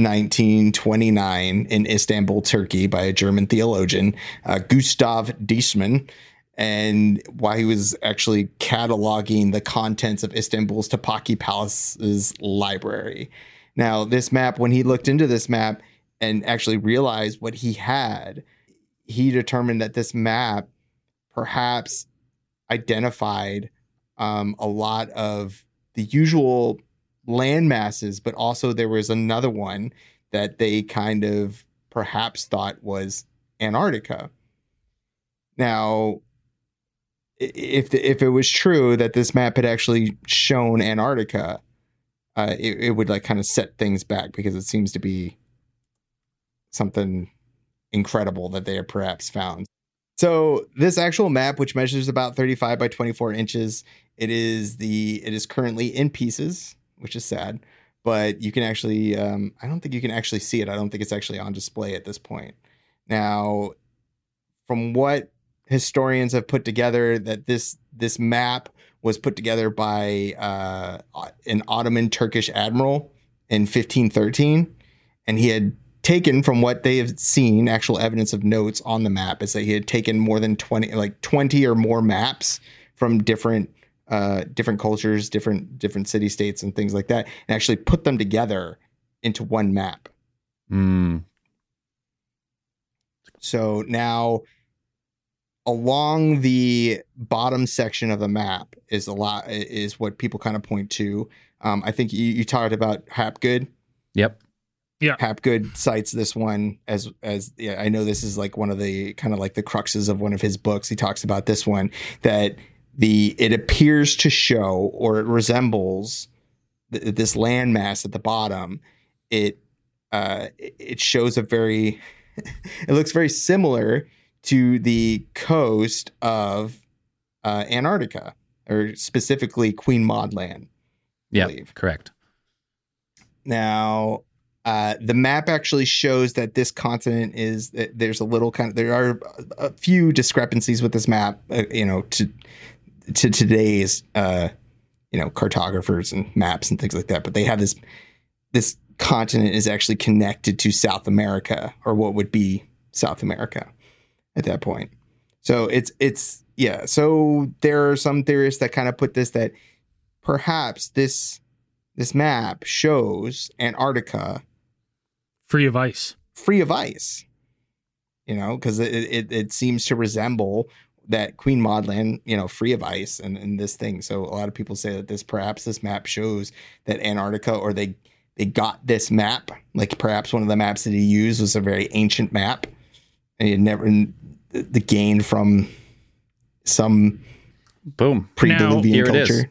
1929 in Istanbul, Turkey, by a German theologian, Gustav Diesmann. And while he was actually cataloging the contents of Istanbul's Topkapi Palace's library. Now, this map, when he looked into this map and actually realized what he had, he determined that this map perhaps identified a lot of the usual land masses, but also there was another one that they kind of perhaps thought was Antarctica. Now, if it was true that this map had actually shown Antarctica, it would like kind of set things back, because it seems to be something incredible that they have perhaps found. So this actual map, which measures about 35 by 24 inches, it is currently in pieces, which is sad, but you can actually, I don't think you can actually see it. I don't think it's actually on display at this point. Now, from what historians have put together, that this map was put together by an Ottoman Turkish admiral in 1513, and he had taken, from what they have seen, actual evidence of notes on the map is that he had taken more than 20 or more maps from different cultures, different city states and things like that, and actually put them together into one map. So now, along the bottom section of the map is what people kind of point to. I think you talked about Hapgood. Yep. Yeah. Hapgood cites this one as I know this is like one of the kind of like the cruxes of one of his books. He talks about this one, that it appears to show, or it resembles this landmass at the bottom. It shows it looks very similar to the coast of Antarctica, or specifically Queen Maud Land. Yeah, correct. Now, the map actually shows that this continent there are a few discrepancies with this map, to today's, cartographers and maps and things like that. But they have this continent is actually connected to South America, or what would be South America at that point. So so there are some theorists that kind of put this, that perhaps this map shows Antarctica free of ice, because it seems to resemble that Queen Maud land, free of ice and this thing. So a lot of people say that this map shows that Antarctica, or they got this map, like perhaps one of the maps that he used was a very ancient map, and he had never the gain from some boom pre-Diluvian culture.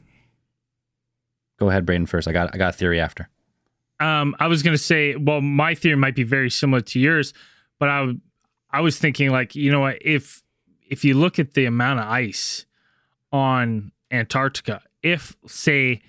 Go ahead, Braden, first. I got a theory after. I was going to say, well, my theory might be very similar to yours, but I was thinking, like, you know what, if you look at the amount of ice on Antarctica, if, say,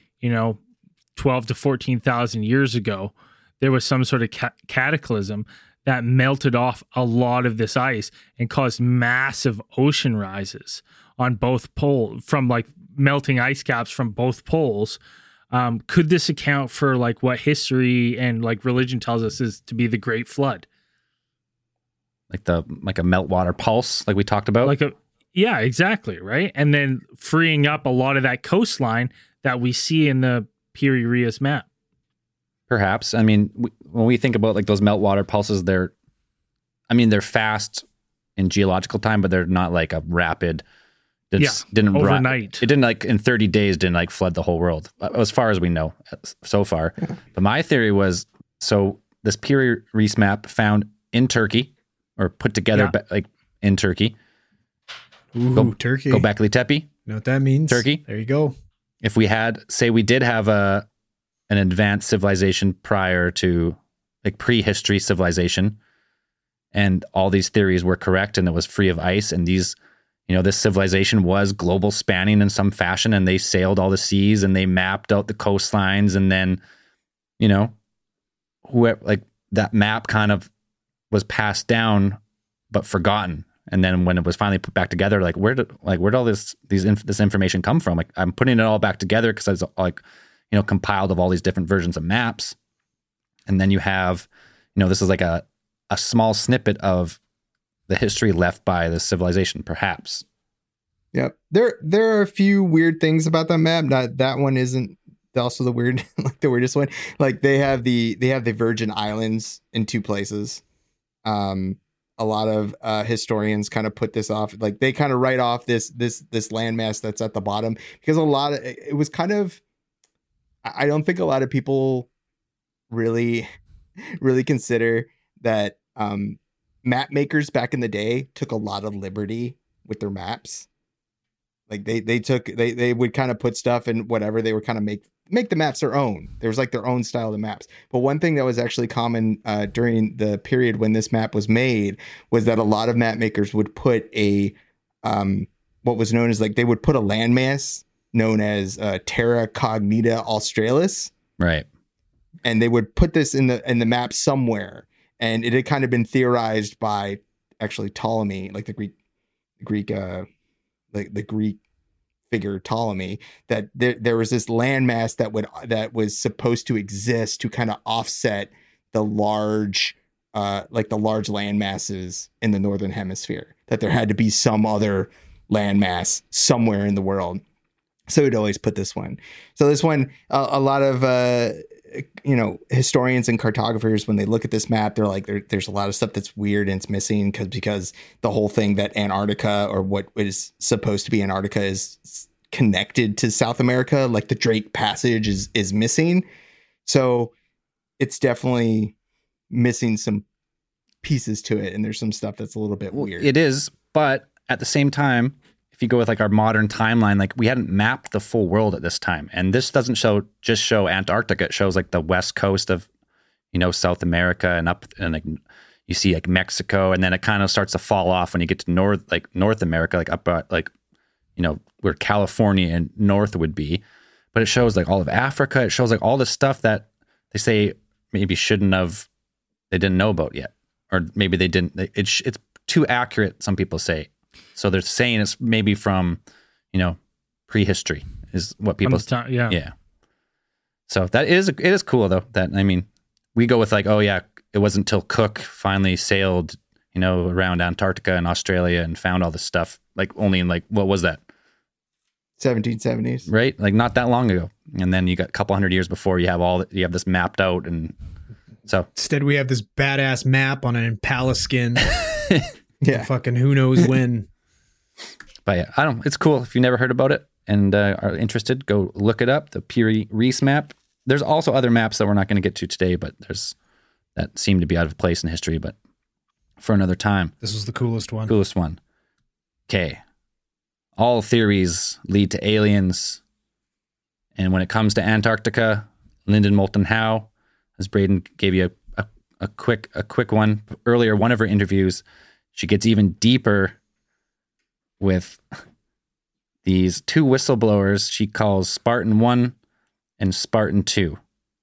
12 to 14,000 years ago, there was some sort of cataclysm that melted off a lot of this ice and caused massive ocean rises on both poles, from like melting ice caps from both poles. Could this account for like what history and like religion tells us is to be the Great Flood? Like a meltwater pulse, like we talked about? Yeah, exactly, right? And then freeing up a lot of that coastline that we see in the Piri Reis map. Perhaps. I mean, when we think about like those meltwater pulses, they're fast in geological time, but they're not like a rapid. Didn't overnight. It didn't like in 30 days didn't like flood the whole world, as far as we know so far. But my theory was, so this Piri Reis map found in Turkey, or put together like in Turkey. Ooh, Turkey. Göbekli Tepe. Know what that means? Turkey. There you go. If we did have an advanced civilization prior to, like, prehistory civilization, and all these theories were correct, and it was free of ice, and these, this civilization was global spanning in some fashion, and they sailed all the seas and they mapped out the coastlines, and then, whoever, like, that map kind of was passed down but forgotten. And then when it was finally put back together, like, where did all this information come from? Like, I'm putting it all back together because it's like, compiled of all these different versions of maps. And then you have, this is like a small snippet of the history left by the civilization, perhaps. Yep. There are a few weird things about that map. That one isn't also the weird, like the weirdest one. Like they have the Virgin Islands in two places. A lot of historians kind of put this off, like they kind of write off this landmass that's at the bottom, because it was kind of, I don't think a lot of people really consider that map makers back in the day took a lot of liberty with their maps. Like they would kind of put stuff in whatever, they would kind of make the maps their own. There was like their own style of maps. But one thing that was actually common during the period when this map was made was that a lot of map makers would put a what was known as, like, they would put a landmass known as Terra Cognita Australis. Right. And they would put this in the map somewhere. And it had kind of been theorized by actually Ptolemy, like the Greek figure Ptolemy, that there was this landmass that was supposed to exist to kind of offset the large land masses in the northern hemisphere, that there had to be some other landmass somewhere in the world. So we'd always put this one. So this one, a lot of historians and cartographers, when they look at this map, they're like, there's a lot of stuff that's weird and it's missing because the whole thing that Antarctica, or what is supposed to be Antarctica, is connected to South America, like the Drake Passage is missing. So it's definitely missing some pieces to it, and there's some stuff that's a little bit weird. It is, but at the same time, if you go with like our modern timeline, like we hadn't mapped the full world at this time. And this doesn't just show Antarctica. It shows like the west coast of, South America and up, and like you see like Mexico, and then it kind of starts to fall off when you get to North America, like up like, where California and North would be. But it shows like all of Africa. It shows like all the stuff that they say maybe they didn't know about yet. Or maybe they didn't. It's too accurate, some people say. So they're saying it's maybe from, prehistory is what people say. Yeah. So it is cool though. That, I mean, we go with like, oh yeah, it wasn't until Cook finally sailed, around Antarctica and Australia and found all this stuff, like only in like, what was that? 1770s. Right? Like not that long ago. And then you got a couple hundred years before you have this mapped out. And so instead we have this badass map on an impala skin. Yeah. Fucking who knows when. But yeah, I don't. It's cool. If you never heard about it and are interested, go look it up. The Piri Reis map. There's also other maps that we're not going to get to today, but there's that seem to be out of place in history, but for another time. This was the coolest one. Coolest one. Okay. All theories lead to aliens. And when it comes to Antarctica, Lyndon Moulton Howe, as Braden gave you a quick one earlier, one of her interviews, she gets even deeper with these two whistleblowers she calls Spartan 1 and Spartan 2.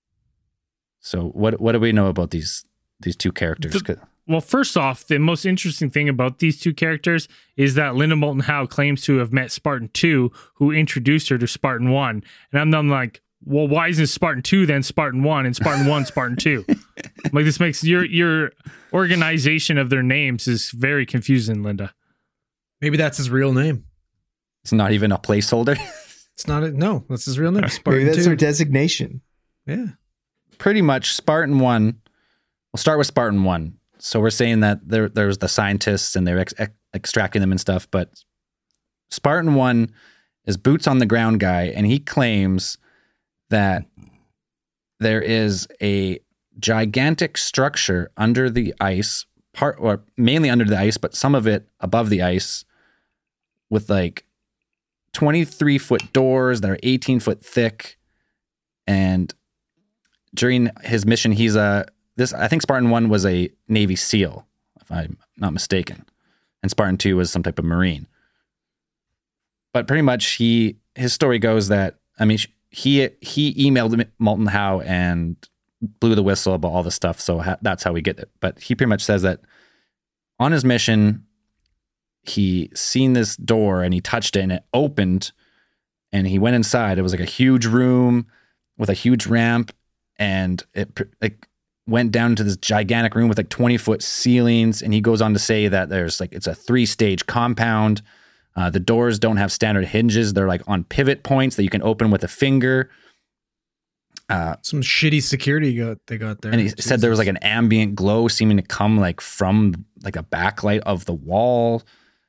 So what do we know about these two characters? Well, first off, the most interesting thing about these two characters is that Linda Moulton Howe claims to have met Spartan 2, who introduced her to Spartan 1. And I'm like, well, why isn't Spartan 2 then Spartan 1 and Spartan 1 Spartan 2? Like, this makes your organization of their names is very confusing, Linda. Maybe that's his real name. It's not even a placeholder. It's not no, that's his real name. Spartan Maybe that's 2. their designation. Yeah. Pretty much Spartan 1. We'll start with Spartan 1. So we're saying that there was the scientists and they're extracting them and stuff, but Spartan 1 is boots on the ground guy, and he claims that there is a gigantic structure under the ice, or mainly under the ice, but some of it above the ice, with like 23-foot doors that are 18-foot thick. And during his mission, I think Spartan 1 was a Navy SEAL, if I'm not mistaken. And Spartan 2 was some type of Marine. But pretty much his story goes that, I mean, he emailed Moulton Howe and blew the whistle about all the stuff. So that's how we get it. But he pretty much says that on his mission, he seen this door and he touched it and it opened and he went inside. It was like a huge room with a huge ramp, and it went down to this gigantic room with like 20-foot ceilings. And he goes on to say that it's a 3-stage compound. The doors don't have standard hinges. They're like on pivot points that you can open with a finger. Some shitty security they got there. And he said there was like an ambient glow seeming to come like from like a backlight of the wall.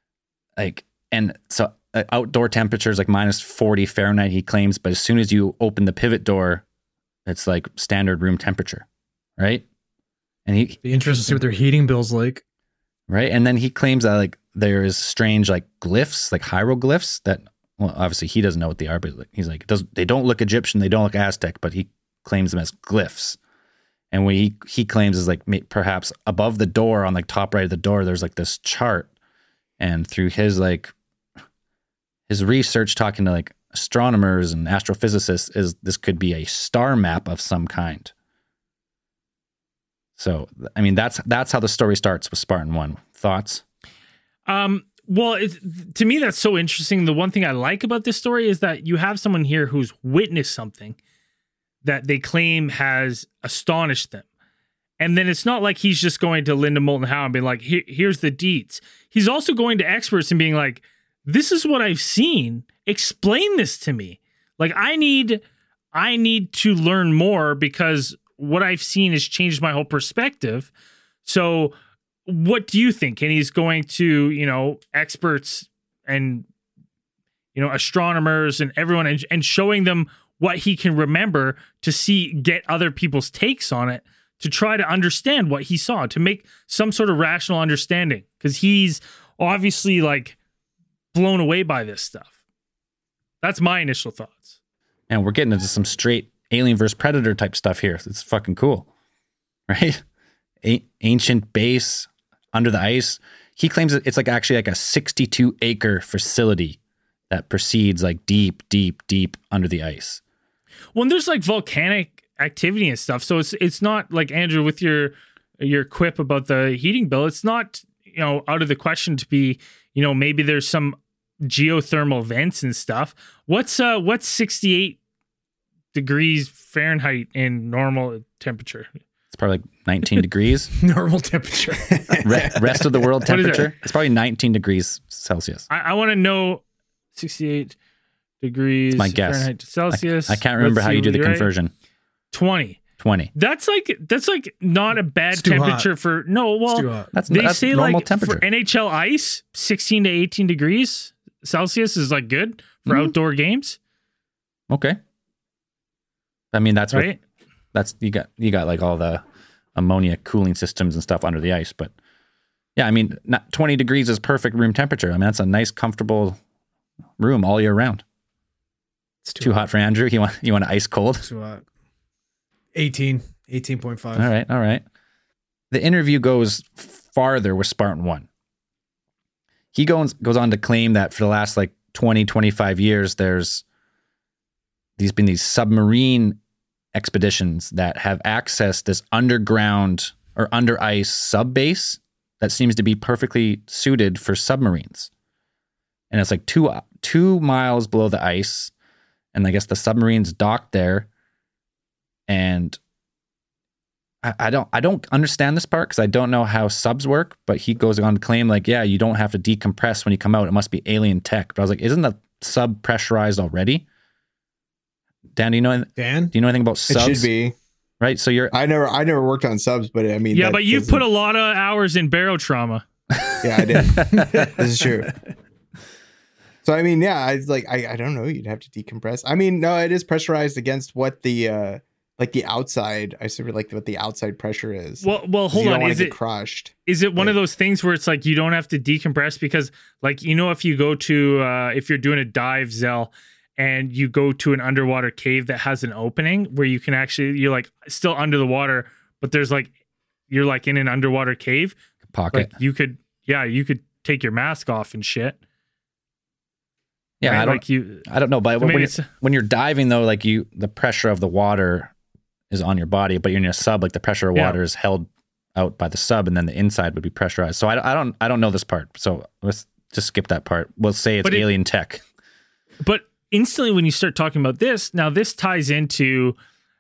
And so outdoor temperatures like minus 40 Fahrenheit, he claims. But as soon as you open the pivot door, it's like standard room temperature. Right. And be interested to see what their heating bill's like. Right. And then he claims that like there is strange like glyphs, like hieroglyphs that, well, obviously he doesn't know what they are, but he's like, they don't look Egyptian, they don't look Aztec, but he claims them as glyphs. And what he claims is like perhaps above the door on like top right of the door, there's like this chart. And through his research, talking to like astronomers and astrophysicists, this could be a star map of some kind. So, I mean, that's how the story starts with Spartan 1. Thoughts? Well, to me, that's so interesting. The one thing I like about this story is that you have someone here who's witnessed something that they claim has astonished them. And then it's not like he's just going to Linda Moulton Howe and being like, here's the deets. He's also going to experts and being like, this is what I've seen. Explain this to me. Like, I need to learn more because what I've seen has changed my whole perspective. So what do you think? And he's going to, experts and, astronomers and everyone and showing them what he can remember to get other people's takes on it, to try to understand what he saw, to make some sort of rational understanding. Because he's obviously like blown away by this stuff. That's my initial thoughts. And we're getting into some straight Alien vs. Predator type stuff here. It's fucking cool, right? Ancient base under the ice. He claims that it's like actually like a 62-acre facility that proceeds like deep, deep, deep under the ice. Well, and there's like volcanic activity and stuff. So it's not like, Andrew, with your quip about the heating bill, it's not, out of the question to be, maybe there's some geothermal vents and stuff. What's 68 degrees Fahrenheit in normal temperature? It's probably like 19 degrees. Normal temperature. Rest of the world temperature. It's probably 19 degrees Celsius. I want to know 68 degrees my guess. Fahrenheit to Celsius. I can't remember how you do the conversion. 20. That's like not a bad temperature hot. for no. Well, too hot. They that's say normal like temperature for NHL ice, 16 to 18 degrees. Celsius is like good for outdoor games. Okay. I mean, that's right. That's you got like all the ammonia cooling systems and stuff under the ice, but yeah, I mean, 20 degrees is perfect room temperature. I mean, that's a nice, comfortable room all year round. It's too hot for Andrew. You want ice cold? Too hot. 18.5. All right. The interview goes farther with Spartan 1. He goes on to claim that for the last like 20, 25 years, there's been these submarine expeditions that have accessed this underground or under ice sub base that seems to be perfectly suited for submarines. And it's like 2 miles below the ice. And I guess the submarines docked there. And I don't understand this part because I don't know how subs work, but he goes on to claim like, yeah, you don't have to decompress when you come out. It must be alien tech. But I was like, isn't the sub pressurized already? Dan, do you know anything about subs? It should be. Right. So I never worked on subs, but I mean, yeah, but you put a lot of hours in barotrauma. Yeah, I did. This is true. So, I mean, yeah, it's like, I don't know. You'd have to decompress. I mean, no, it is pressurized against what the, like the outside, I sort of like what the outside pressure is. Well, hold on. Is it crushed? Is it one of those things where it's like, you don't have to decompress because like, if you go to, if you're doing a dive, Zell, and you go to an underwater cave that has an opening where you can you're like still under the water, but there's like, you're like in an underwater cave pocket. Like you could take your mask off and shit. Yeah. Right? I don't know. But when you're diving though, like the pressure of the water is on your body, but you're in a sub, like the pressure of water is held out by the sub and then the inside would be pressurized. So I don't know this part. So let's just skip that part. We'll say it's alien tech. But instantly when you start talking about this, now this ties into,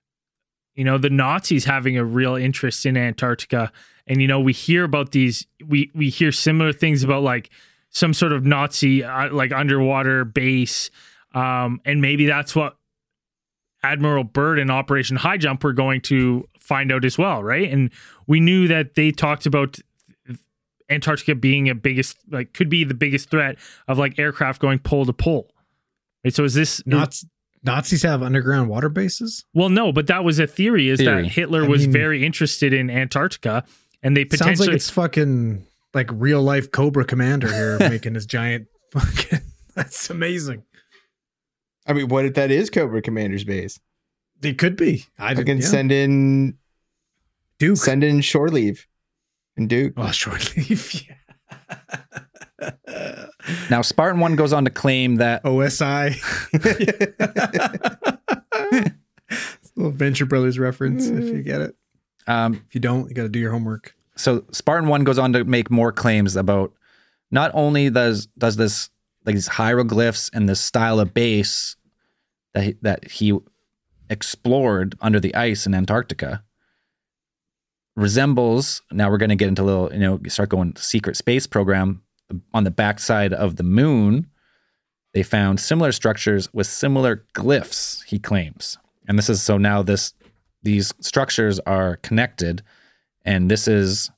the Nazis having a real interest in Antarctica. And, we hear about these, we hear similar things about like some sort of Nazi, like underwater base. And maybe that's what Admiral Byrd and Operation High Jump were going to find out as well. Right. And we knew that they talked about Antarctica being could be the biggest threat of like aircraft going pole to pole. Right, so is this Nazis have underground water bases? Well, no, but that was a theory. That Hitler was very interested in Antarctica, and they potentially sounds like it's fucking like real life Cobra Commander here making this giant fucking. That's amazing. I mean, what if that is Cobra Commander's base? It could be. I can send in Duke. Send in shore leave and Duke. Oh, shore leave. Yeah. Now, Spartan 1 goes on to claim that OSI. It's a little Venture Brothers reference if you get it. If you don't, you got to do your homework. So Spartan 1 goes on to make more claims about not only does this like these hieroglyphs and this style of base that he explored under the ice in Antarctica resembles, now we're going to get into a little, start going secret space program on the backside of the moon. They found similar structures with similar glyphs, he claims. And this is, so now these structures are connected, and this is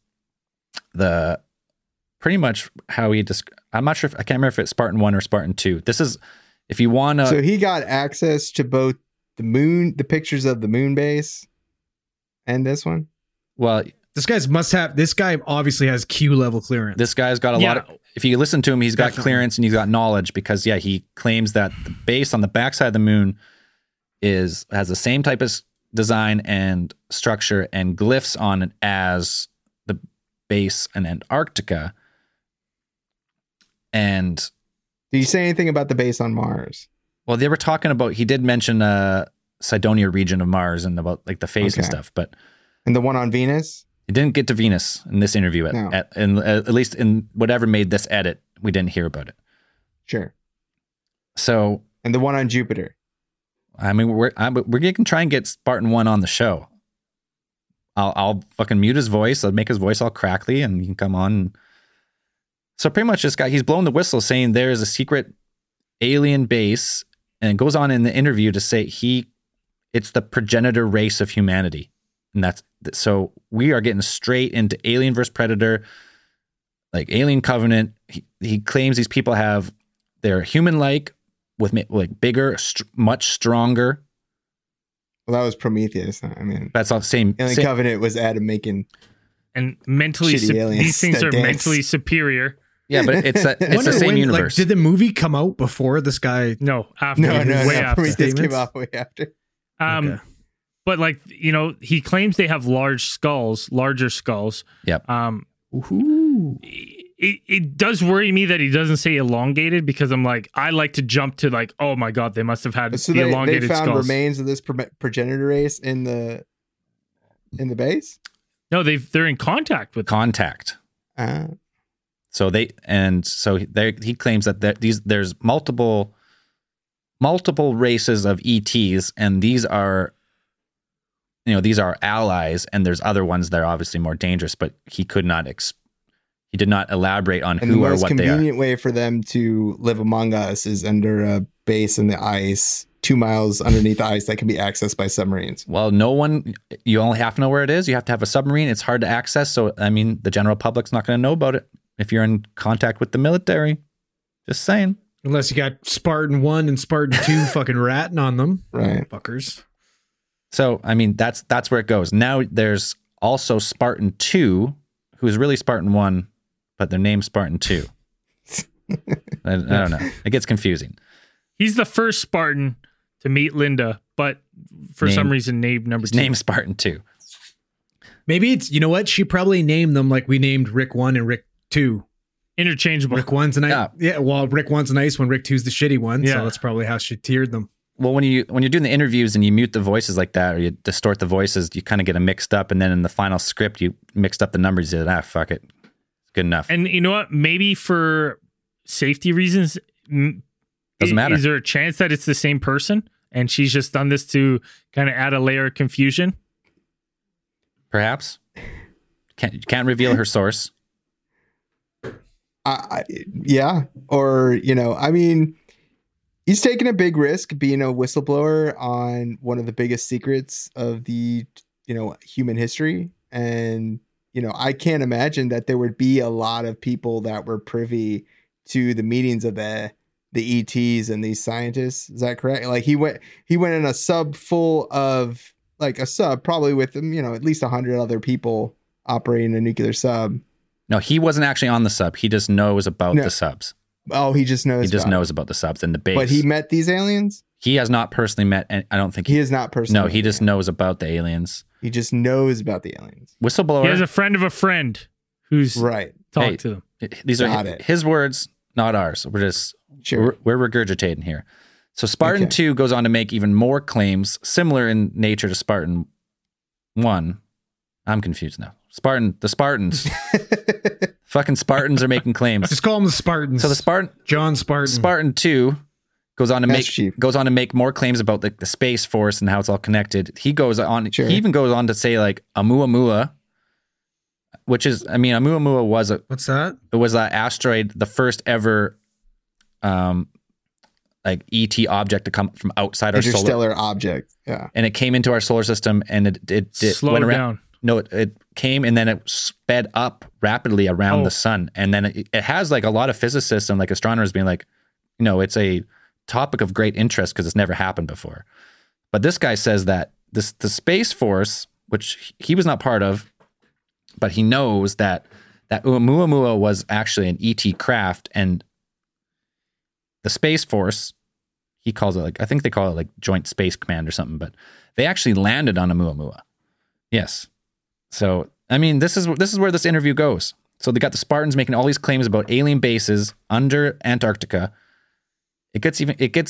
pretty much how he I'm not sure I can't remember if it's Spartan 1 or Spartan 2. This is, if you want to. So he got access to both the pictures of the moon base and this one? Well, this guy obviously has Q level clearance. This guy's got a lot of, if you listen to him, he's got clearance and he's got knowledge because he claims that the base on the backside of the moon has the same type of design and structure and glyphs on it as the base in Antarctica. And did you say anything about the base on Mars? Well, they were talking about, he did mention Cydonia region of Mars and about like the face and stuff, but. And the one on Venus? It didn't get to Venus in this interview. At least in whatever made this edit, we didn't hear about it. Sure. So. And the one on Jupiter? I mean, we're going to try and get Spartan 1 on the show. I'll fucking mute his voice. I'll make his voice all crackly and he can come on. So pretty much this guy, he's blowing the whistle saying there is a secret alien base, and it goes on in the interview to say it's the progenitor race of humanity. And so we are getting straight into Alien versus Predator, like Alien Covenant. He claims these people have they're human-like with like bigger, much stronger. Well, that was Prometheus. I mean, That's all the same. Alien Covenant was Adam making. And mentally, Shitty aliens these things that are dance. mentally superior. Yeah, but it's the Wonder same when, universe. Like, did the movie come out before this guy? No, after. No, way after. Prometheus came Statements? out way after. Okay. But like, he claims they have larger skulls. Yep. It does worry me that he doesn't say elongated, because I'm like, I like to jump to like, oh my God, they must have had So the they elongated found skulls. remains of this progenitor race in the base. No, they're in contact with them. Contact. So he claims that there's multiple races of ETs, and these are allies, and there's other ones that are obviously more dangerous, but he did not elaborate on And who the or most what they are. convenient way for them to live among us is under a base in the ice, 2 miles underneath the ice that can be accessed by submarines. Well, you only have to know where it is. You have to have a submarine. It's hard to access. So, I mean, the general public's not going to know about it if you're in contact with the military. Just saying. Unless you got Spartan 1 and Spartan 2 fucking ratting on them. Right. Fuckers. So, I mean, that's where it goes. Now there's also Spartan 2, who's really Spartan 1, but they're named Spartan 2. I don't know. It gets confusing. He's the first Spartan to meet Linda, but for some reason named number 2. Named Spartan 2. Maybe it's, you know what? She probably named them like we named Rick 1 and Rick 2. Interchangeable. Rick 1's a nice, well, Rick 1's a nice one, Rick 2's the shitty one. Yeah. So that's probably how she tiered them. Well, when you're doing the interviews and you mute the voices like that, or you distort the voices, you kind of get them mixed up. And then in the final script, you mixed up the numbers. You said, fuck it. It's good enough. And you know what? Maybe for safety reasons, Doesn't matter. Is there a chance that it's the same person and she's just done this to kind of add a layer of confusion? Perhaps. Can't reveal her source. Yeah. Or, I mean, he's taking a big risk being a whistleblower on one of the biggest secrets of the, human history. And, I can't imagine that there would be a lot of people that were privy to the meetings of the ETs and these scientists. Is that correct? Like he went in a sub full of probably with, at least 100 other people operating a nuclear sub. No, he wasn't actually on the sub. He just knows about the subs. Oh, he just knows. He just knows about the subs and the base. But he met these aliens? He has not personally met, and I don't think he has not personally. No, he just knows about the aliens. He just knows about the aliens. Whistleblower. He has a friend of a friend who's right. Talked to them. These are his words, not ours. We're just we're regurgitating here. So Spartan 2 goes on to make even more claims similar in nature to Spartan 1. I'm confused now. The Spartans. Fucking Spartans are making claims. Just call them the Spartans. So the John Spartan. Spartan 2 goes on to make more claims about the Space Force and how it's all connected. He goes on. He even goes on to say like Oumuamua, which is, I mean, Oumuamua was what's that? It was an asteroid, the first ever like ET object to come from outside our interstellar object. Yeah, and it came into our solar system and it slowed went around. Down. No, it came and then it sped up rapidly around the sun. And then it has like a lot of physicists and like astronomers being like, it's a topic of great interest because it's never happened before. But this guy says that the Space Force, which he was not part of, but he knows that Oumuamua was actually an ET craft, and the Space Force, he calls it I think they call it like Joint Space Command or something, but they actually landed on Oumuamua. Yes. So, I mean, this is where this interview goes. So they got the Spartans making all these claims about alien bases under Antarctica. It gets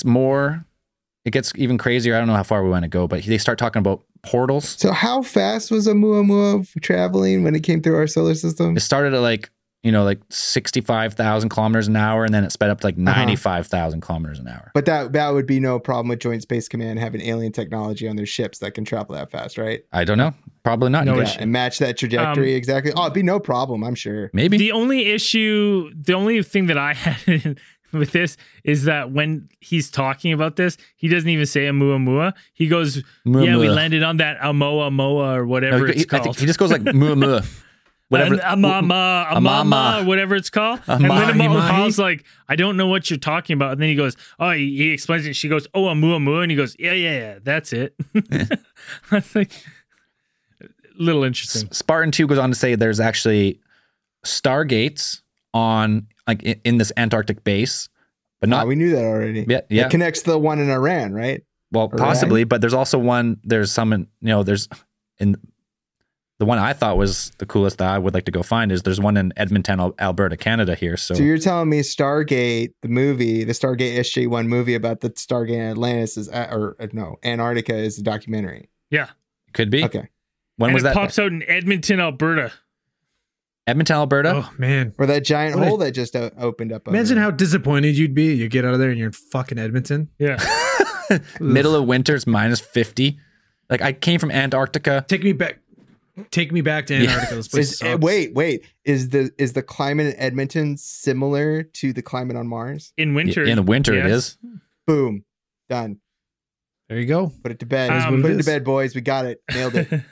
even crazier. I don't know how far we want to go, but they start talking about portals. So how fast was Oumuamua traveling when it came through our solar system? It started at like 65,000 kilometers an hour, and then it sped up to like 95,000 kilometers an hour. But that would be no problem with Joint Space Command having alien technology on their ships that can travel that fast, right? I don't know. Probably not. And match that trajectory exactly. Oh, it'd be no problem, I'm sure. Maybe. The only thing that I had with this is that when he's talking about this, he doesn't even say Oumuamua. He goes, we landed on that Oumuamua or whatever it's called. I think he just goes like Muamua. whatever. Amama, whatever it's called. And then Paul's like, I don't know what you're talking about. And then he goes, oh, he explains it. She goes, oh, Amu. And he goes, yeah, that's it. That's like a little interesting. Spartan 2 goes on to say there's actually stargates on like in this Antarctic base, but not. We knew that already. Yeah. It connects to the one in Iran, right? Well, possibly, but there's also one. There's some, there's in the one I thought was the coolest that I would like to go find is there's one in Edmonton, Alberta, Canada here. So you're telling me Stargate, the movie, the Stargate SG-1 movie about the Stargate in Atlantis is, Antarctica is a documentary. Yeah, could be. Okay. When was that? It pops out in Edmonton, Alberta. Edmonton, Alberta. Oh man, or that giant hole that just opened up. Imagine how disappointed you'd be. You get out of there and you're in fucking Edmonton. Yeah. Middle of winter, it's minus 50. Like I came from Antarctica. Take me back to Antarctica. This place sucks. Wait. Is the climate in Edmonton similar to the climate on Mars? In winter. In the winter, yes. It is. Boom. Done. There you go. Put it to bed. Put it to bed, boys. We got it. Nailed it.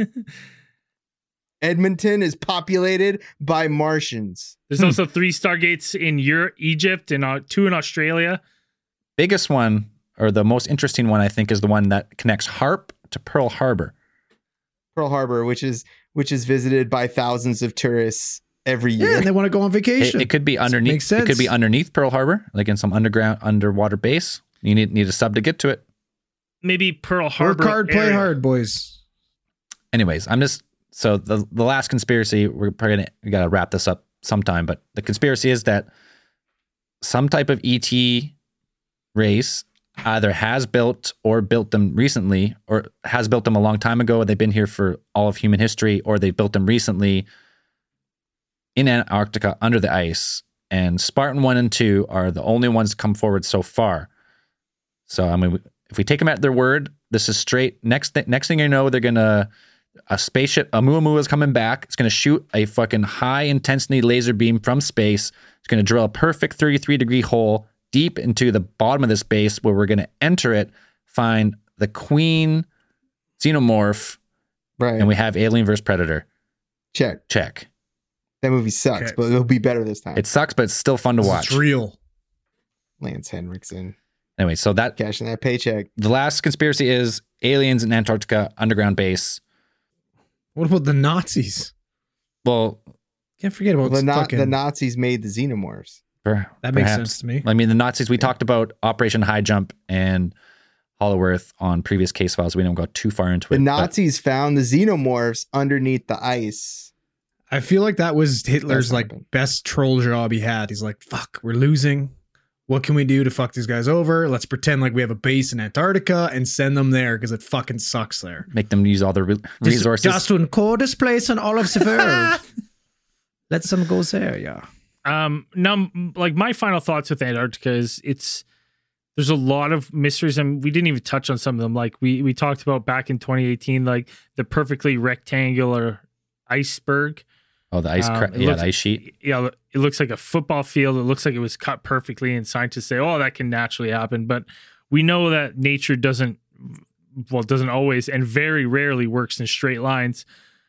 Edmonton is populated by Martians. There's also 3 Stargates in Egypt and 2 in Australia. Biggest one, or the most interesting one, I think, is the one that connects HARP to Pearl Harbor. Pearl Harbor, which is visited by thousands of tourists every year. Yeah, and they want to go on vacation. It could be underneath. Makes sense. It could be underneath Pearl Harbor, like in some underwater base. You need a sub to get to it. Maybe Pearl Harbor. Work hard, area. play hard, boys. Anyways, so the last conspiracy, we got to wrap this up sometime, but the conspiracy is that some type of ET race either has built or built them recently, or has built them a long time ago. They've been here for all of human history, or they built them recently in Antarctica under the ice. And Spartan 1 and 2 are the only ones to come forward so far. So, I mean, if we take them at their word, this is straight. Next thing you know, they're going to, a spaceship, Oumuamua is coming back. It's going to shoot a fucking high intensity laser beam from space. It's going to drill a perfect 33-degree hole deep into the bottom of this base where we're going to enter it, find the queen xenomorph, right? And we have Alien vs. Predator. Check. That movie sucks, but it'll be better this time. It sucks, but it's still fun to watch. It's real. Lance Henriksen. Anyway, so that cashing that paycheck. The last conspiracy is aliens in Antarctica underground base. What about the Nazis? Well, can't forget about the Nazis made the xenomorphs. That makes sense to me. I mean, the Nazis, we talked about Operation High Jump and Hollow Earth on previous case files. We don't go too far into it. The Nazis found the xenomorphs underneath the ice. I feel like that was Hitler's best troll job he had. He's like, fuck, we're losing. What can we do to fuck these guys over? Let's pretend like we have a base in Antarctica and send them there because it fucking sucks there. Make them use all the resources. Just one coldest place on all of the world. Let them go there, yeah. Now, like my final thoughts with Antarctica is there's a lot of mysteries, and we didn't even touch on some of them. Like we talked about back in 2018, like the perfectly rectangular iceberg. Oh, the ice, the ice sheet. Yeah, it looks like a football field. It looks like it was cut perfectly, and scientists say, "Oh, that can naturally happen." But we know that nature doesn't always, and very rarely works in straight lines.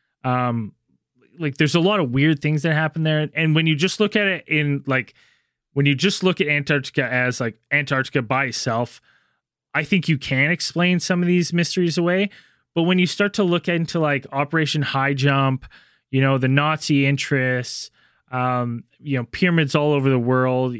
Like there's a lot of weird things that happen there, and when you just look at it when you just look at Antarctica as like Antarctica by itself, I think you can explain some of these mysteries away. But when you start to look into like Operation High Jump, the Nazi interests, pyramids all over the world,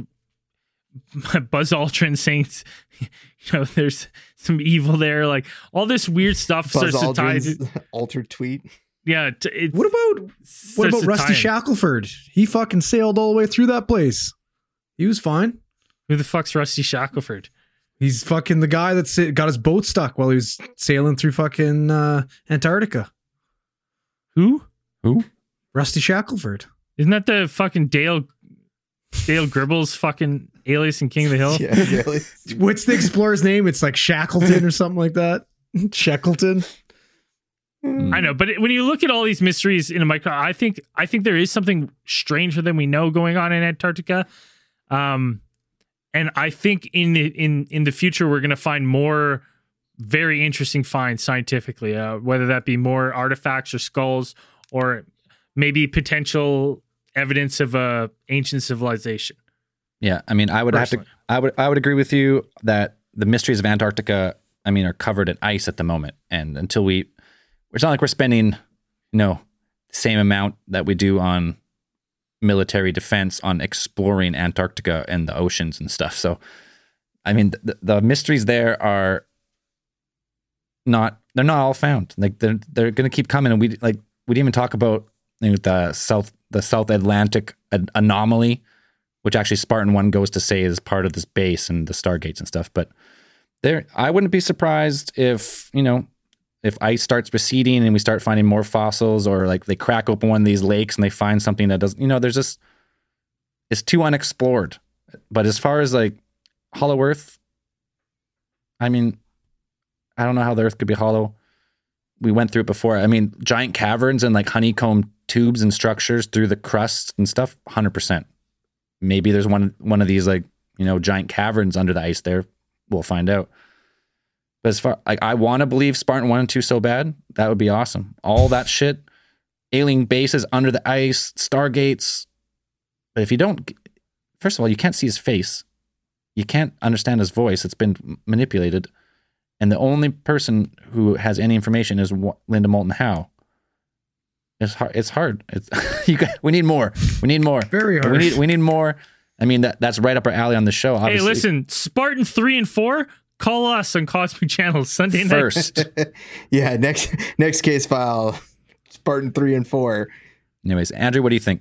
Buzz Aldrin saying, there's some evil there, like all this weird stuff Buzz starts Aldrin's to tie. Altered tweet. Yeah. What about Rusty Shackelford? He fucking sailed all the way through that place. He was fine. Who the fuck's Rusty Shackelford? He's fucking the guy that got his boat stuck while he was sailing through fucking Antarctica. Who? Rusty Shackelford. Isn't that the fucking Dale Gribble's fucking alias in King of the Hill? Yeah, What's the explorer's name? It's like Shackleton or something like that. Shackleton. I know, but when you look at all these mysteries in a micro, I think there is something stranger than we know going on in Antarctica. And I think in the future we're going to find more very interesting finds scientifically, whether that be more artifacts or skulls or maybe potential evidence of a ancient civilization. Yeah, I mean, I would agree with you that the mysteries of Antarctica, I mean, are covered in ice at the moment, and until it's not like we're spending, the same amount that we do on military defense on exploring Antarctica and the oceans and stuff. So, I mean, the mysteries there are they're not all found. Like they're going to keep coming, and we didn't even talk about the South Atlantic anomaly, which actually Spartan 1 goes to say is part of this base and the Stargates and stuff. But I wouldn't be surprised if ice starts receding and we start finding more fossils, or like they crack open one of these lakes and they find something that doesn't, there's just, it's too unexplored. But as far as like hollow Earth, I mean, I don't know how the Earth could be hollow. We went through it before. I mean, giant caverns and like honeycomb tubes and structures through the crust and stuff, 100%. Maybe there's one of these like, giant caverns under the ice there. We'll find out. But as far, I want to believe Spartan 1 and 2 so bad. That would be awesome. All that shit, alien bases under the ice, Stargates. But if you don't, first of all, you can't see his face. You can't understand his voice. It's been manipulated. And the only person who has any information is Linda Moulton Howe. It's hard. We need more. We need more. Very hard. We need more. I mean, that's right up our alley on the show. Obviously. Hey, listen, Spartan 3 and 4, call us on Cosmic Channel Sunday night. First. Yeah, next case file, Spartan 3 and 4. Anyways, Andrew, what do you think?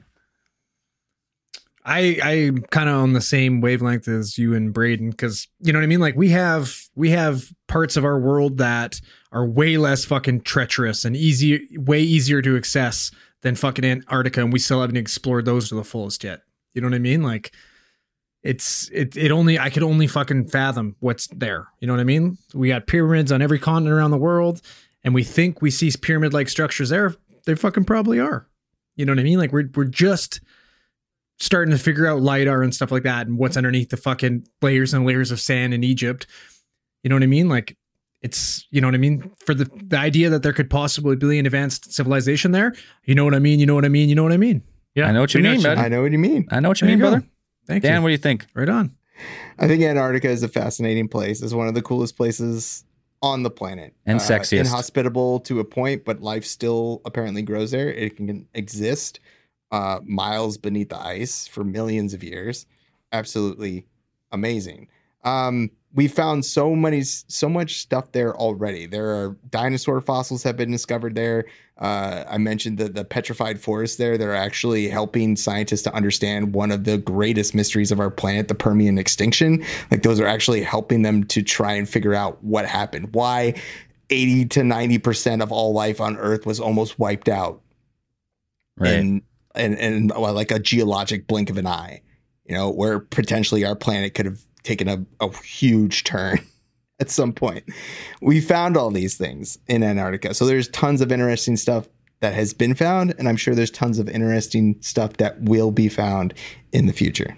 I'm kind of on the same wavelength as you and Braden, because you know what I mean? Like we have parts of our world that are way less fucking treacherous and way easier to access than fucking Antarctica, and we still haven't explored those to the fullest yet. You know what I mean? Like I could only fucking fathom what's there. You know what I mean? We got pyramids on every continent around the world, and we think we see pyramid-like structures there. They fucking probably are. You know what I mean? Like we're just starting to figure out LIDAR and stuff like that, and what's underneath the fucking layers and layers of sand in Egypt. You know what I mean? Like it's, you know what I mean? For the idea that there could possibly be an advanced civilization there. You know what I mean? You know what I mean? You know what I mean? Yeah, I know what you mean, brother. I know what you mean. I know what you mean, brother. Thank you. Dan, what do you think? Right on. I think Antarctica is a fascinating place. It's one of the coolest places on the planet. And sexiest. Inhospitable to a point, but life still apparently grows there. It can exist miles beneath the ice for millions of years. Absolutely amazing. We found so much stuff there already. There are dinosaur fossils have been discovered there. I mentioned the petrified forest there. They're actually helping scientists to understand one of the greatest mysteries of our planet, the Permian extinction. Like those are actually helping them to try and figure out what happened, why 80 to 90% of all life on Earth was almost wiped out. Right. And like a geologic blink of an eye, where potentially our planet could have taken a huge turn at some point. We found all these things in Antarctica. So there's tons of interesting stuff that has been found, and I'm sure there's tons of interesting stuff that will be found in the future.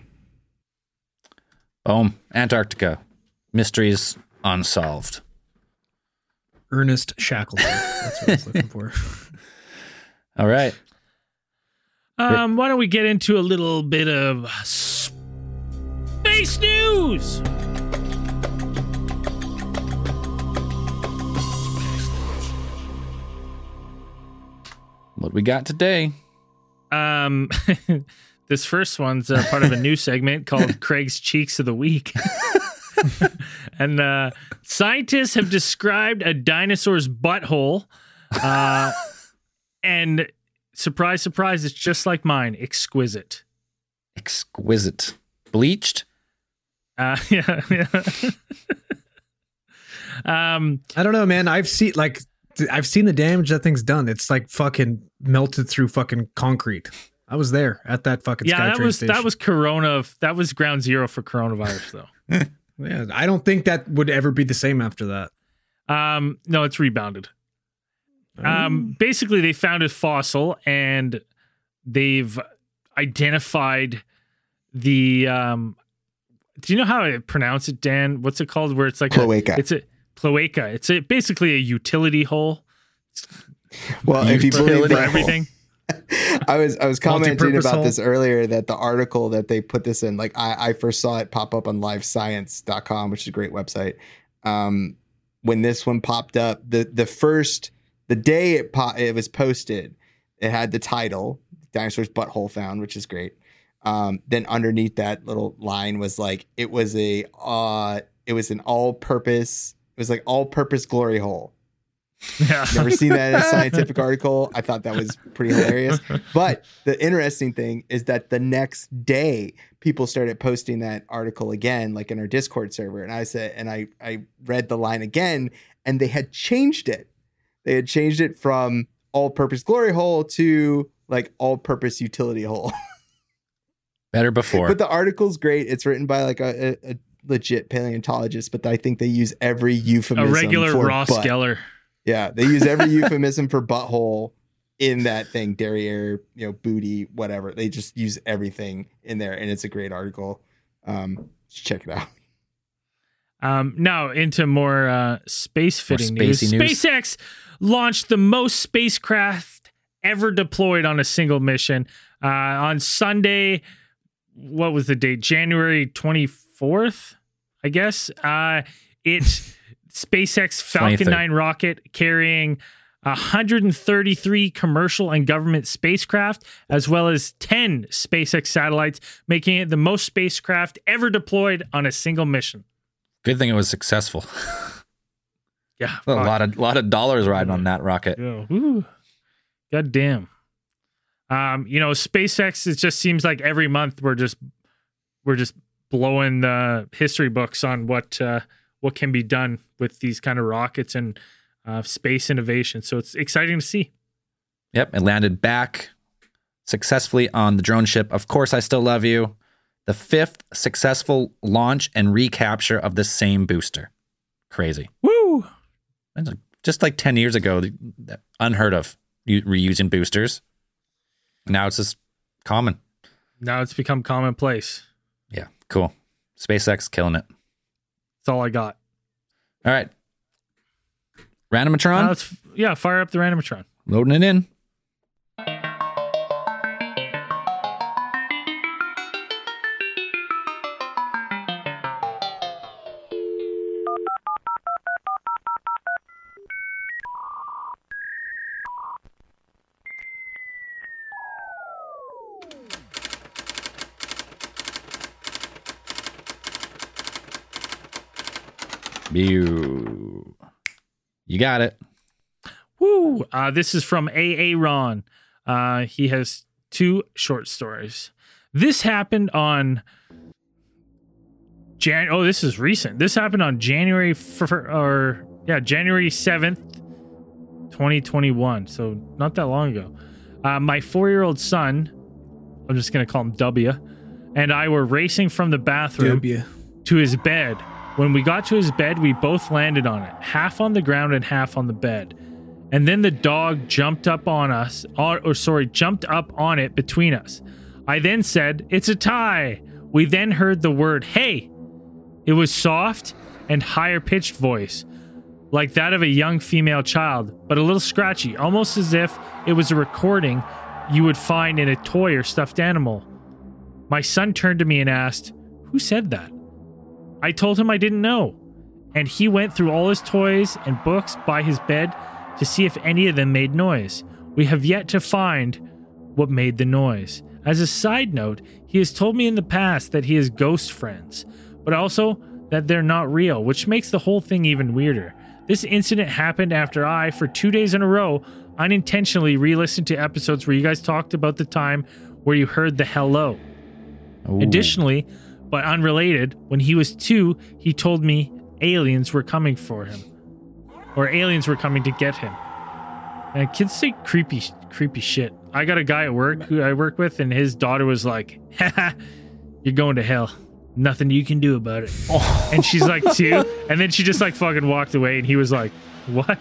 Boom. Antarctica. Mysteries unsolved. Ernest Shackleton. That's what I was looking for. All right. Why don't we get into a little bit of space news? What we got today? This first one's part of a new segment called Craig's Cheeks of the Week. And scientists have described a dinosaur's butthole. And surprise, surprise, it's just like mine. Exquisite. Exquisite. Bleached? Yeah. I don't know, man. I've seen the damage that thing's done. It's like fucking melted through fucking concrete. I was there at that fucking SkyTrain station. That was Corona. That was ground zero for coronavirus, though. Yeah, I don't think that would ever be the same after that. No, it's rebounded. Basically, they found a fossil and they've identified the. Do you know how I pronounce it, Dan? What's it called? Where it's like cloaca. It's a cloaca. It's basically a utility hole. Well, if you believe for everything. I was commenting Multi-purpose about hole. this earlier, that the article that they put this in, like I first saw it pop up on livescience.com, which is a great website. When this one popped up, the day it was posted, it had the title "Dinosaur's Butthole Found," which is great. Then underneath that little line was like, it was an all-purpose glory hole. Yeah. Never seen that in a scientific article. I thought that was pretty hilarious. But the interesting thing is that the next day, people started posting that article again, like in our Discord server. And I read the line again, and they had changed it. They had changed it from all-purpose glory hole to like all-purpose utility hole. Better before. But the article's great. It's written by like a legit paleontologist, but I think they use every euphemism. A regular for Ross butt. Geller. Yeah, they use every euphemism for butthole in that thing, derriere, booty, whatever. They just use everything in there, and it's a great article. Check it out. Now into more space fitting news. spacey news. SpaceX launched the most spacecraft ever deployed on a single mission on Sunday. What was the date? January 24th, I guess. It's SpaceX Falcon 23rd. 9 rocket carrying 133 commercial and government spacecraft, as well as 10 SpaceX satellites, making it the most spacecraft ever deployed on a single mission. Good thing it was successful. Yeah, A lot of dollars riding on that rocket. Yeah. Woo. God damn. SpaceX, it just seems like every month we're just blowing the history books on what can be done with these kind of rockets and space innovation. So it's exciting to see. Yep, it landed back successfully on the drone ship. Of course, I Still Love You. The 5th successful launch and recapture of the same booster. Crazy. Woo! Just like 10 years ago, unheard of reusing boosters. Now it's just common. Now it's become commonplace. Yeah, cool. SpaceX killing it. That's all I got. All right. Randomatron? Fire up the Randomatron. Loading it in. You got it. Woo! This is from A.A. Ron. He has 2 short stories. This happened on this is recent. This happened on January 7th, 2021. So not that long ago. My 4-year-old son, I'm just going to call him W, and I were racing from the bathroom to his bed. When we got to his bed, we both landed on it, half on the ground and half on the bed. And then the dog jumped up on it between us. I then said, "It's a tie." We then heard the word, "Hey." It was soft and higher pitched voice, like that of a young female child, but a little scratchy, almost as if it was a recording you would find in a toy or stuffed animal. My son turned to me and asked, "Who said that?" I told him I didn't know, and he went through all his toys and books by his bed to see if any of them made noise. We have yet to find what made the noise. As a side note, he has told me in the past that he has ghost friends, but also that they're not real, which makes the whole thing even weirder. This incident happened after I, for 2 days in a row, unintentionally re-listened to episodes where you guys talked about the time where you heard the hello. Ooh. Additionally, but unrelated, when he was 2, he told me aliens were coming for him. Or aliens were coming to get him. And kids say creepy shit. I got a guy at work who I work with, and his daughter was like, "Haha, you're going to hell. Nothing you can do about it." Oh. And she's like 2, and then she just like fucking walked away, and he was like, What?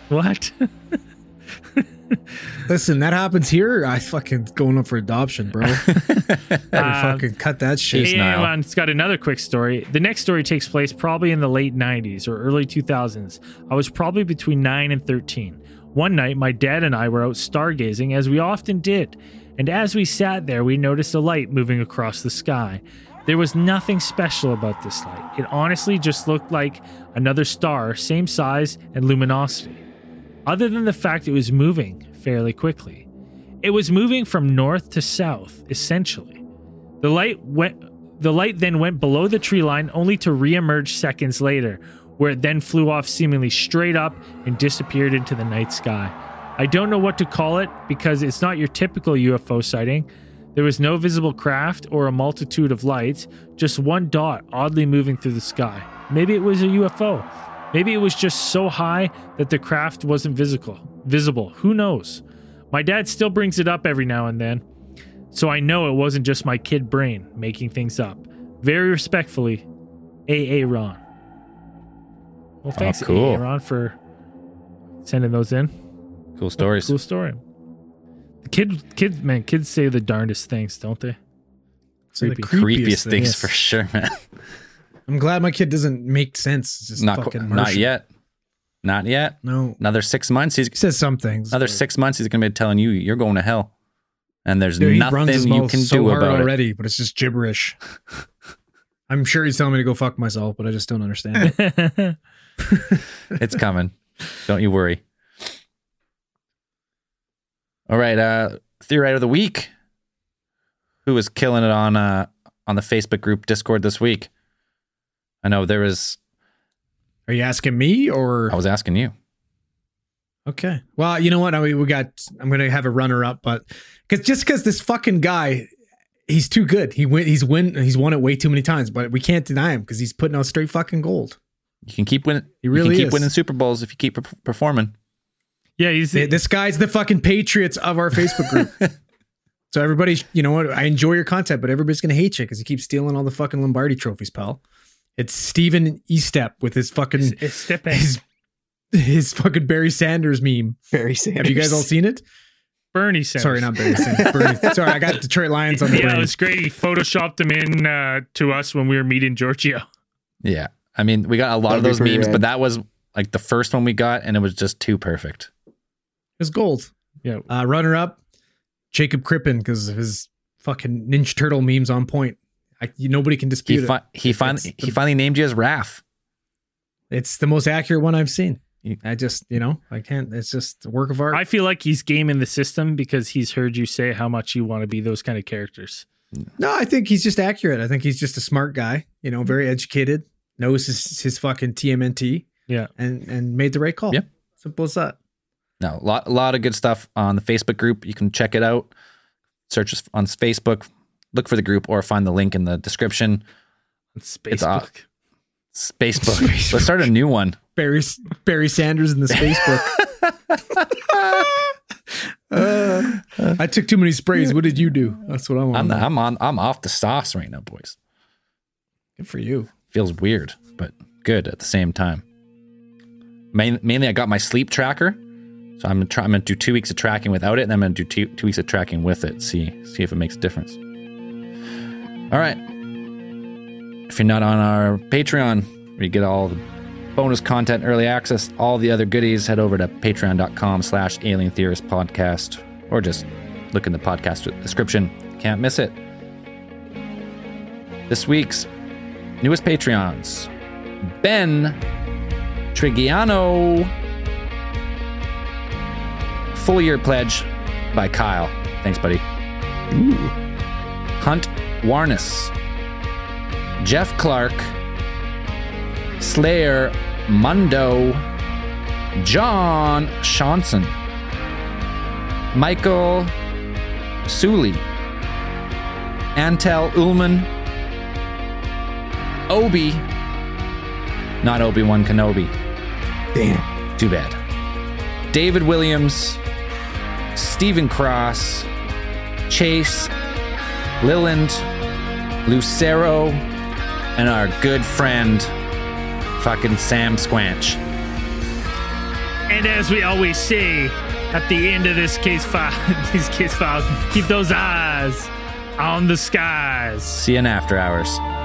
Listen, that happens here. I fucking going up for adoption, bro. Fucking cut that shit. It's got another quick story. The next story takes place probably in the late 90s or early 2000s. I was probably between 9 and 13. One night, my dad and I were out stargazing, as we often did, and as we sat there, we noticed a light moving across the sky. There was nothing special about this light. It honestly just looked like another star, same size and luminosity, other than the fact it was moving fairly quickly. It was moving from north to south, essentially. The light then went below the tree line, only to re-emerge seconds later, where it then flew off seemingly straight up and disappeared into the night sky. I don't know what to call it because it's not your typical UFO sighting. There was no visible craft or a multitude of lights, just one dot oddly moving through the sky. Maybe it was a UFO. Maybe it was just so high that the craft wasn't visible. Who knows? My dad still brings it up every now and then, so I know it wasn't just my kid brain making things up. Very respectfully, A.A. Ron. Well, thanks, cool. A.A. Ron, for sending those in. Cool stories. Cool story. Kids say the darndest things, don't they? The Creepiest things yes. for sure, man. I'm glad my kid doesn't make sense. It's just fucking Not Martian. yet. Not yet. No. Another 6 months. He says some things. Another 6 months. He's going to be telling you you're going to hell, and there's Dude, he runs nothing his you mouth can so do hard about already, but it's just gibberish. I'm sure he's telling me to go fuck myself, but I just don't understand it. It's coming. Don't you worry. All right, Theory of the Week. Who was killing it on the Facebook group Discord this week? I know there was. Are you asking me or? I was asking you. Okay. Well, you know what? I'm going to have a runner up, but because this fucking guy, he's too good. He's won it way too many times, but we can't deny him because he's putting out straight fucking gold. You can keep winning. He really you can keep is. winning Super Bowls if you keep performing. Yeah, this guy's the fucking Patriots of our Facebook group. So everybody, you know what? I enjoy your content, but everybody's going to hate you because you keep stealing all the fucking Lombardi trophies, pal. It's Steven Estep with his fucking his fucking Barry Sanders meme. Barry Sanders. Have you guys all seen it? Bernie Sanders. Sorry, not Barry Sanders. Bernie. Sorry, I got Detroit Lions on the Yeah, brain. it was great. He photoshopped them in to us when we were meeting Giorgio. Yeah. I mean, we got a lot of those memes, but that was like the first one we got, and it was just too perfect. It was gold. Yeah. Runner up, Jacob Crippen, because of his fucking Ninja Turtle memes on point. Nobody can dispute it. He finally named you as Raph. It's the most accurate one I've seen. I just, I can't. It's just a work of art. I feel like he's gaming the system because he's heard you say how much you want to be those kind of characters. No, I think he's just accurate. I think he's just a smart guy, very educated, knows his fucking TMNT. Yeah. And made the right call. Yep. Simple as that. No, a lot of good stuff on the Facebook group. You can check it out. Search us on Facebook. Look for the group or find the link in the description. Facebook. Spacebook. Let's start a new one. Barry Sanders in the Spacebook. I took too many sprays. What did you do? That's what I want. I'm off the sauce right now, boys. Good for you. Feels weird, but good at the same time. Mainly, I got my sleep tracker, so I'm gonna do 2 weeks of tracking without it, and then I'm gonna do two weeks of tracking with it. See if it makes a difference. All right. If you're not on our Patreon, where you get all the bonus content, early access, all the other goodies, head over to patreon.com/Alien Theorist Podcast, or just look in the podcast description. Can't miss it. This week's newest Patreons: Ben Trigiano. Full year pledge by Kyle. Thanks, buddy. Ooh. Hunt Warness. Jeff Clark. Slayer Mundo. John Shanson. Michael Sully. Antel Ullman. Obi. Not Obi-Wan Kenobi. Damn. Too bad. David Williams. Stephen Cross. Chase. Lilland. Lucero. And our good friend, fucking Sam Squanch. And as we always say at the end of this case file, keep those eyes on the skies. See you in after hours.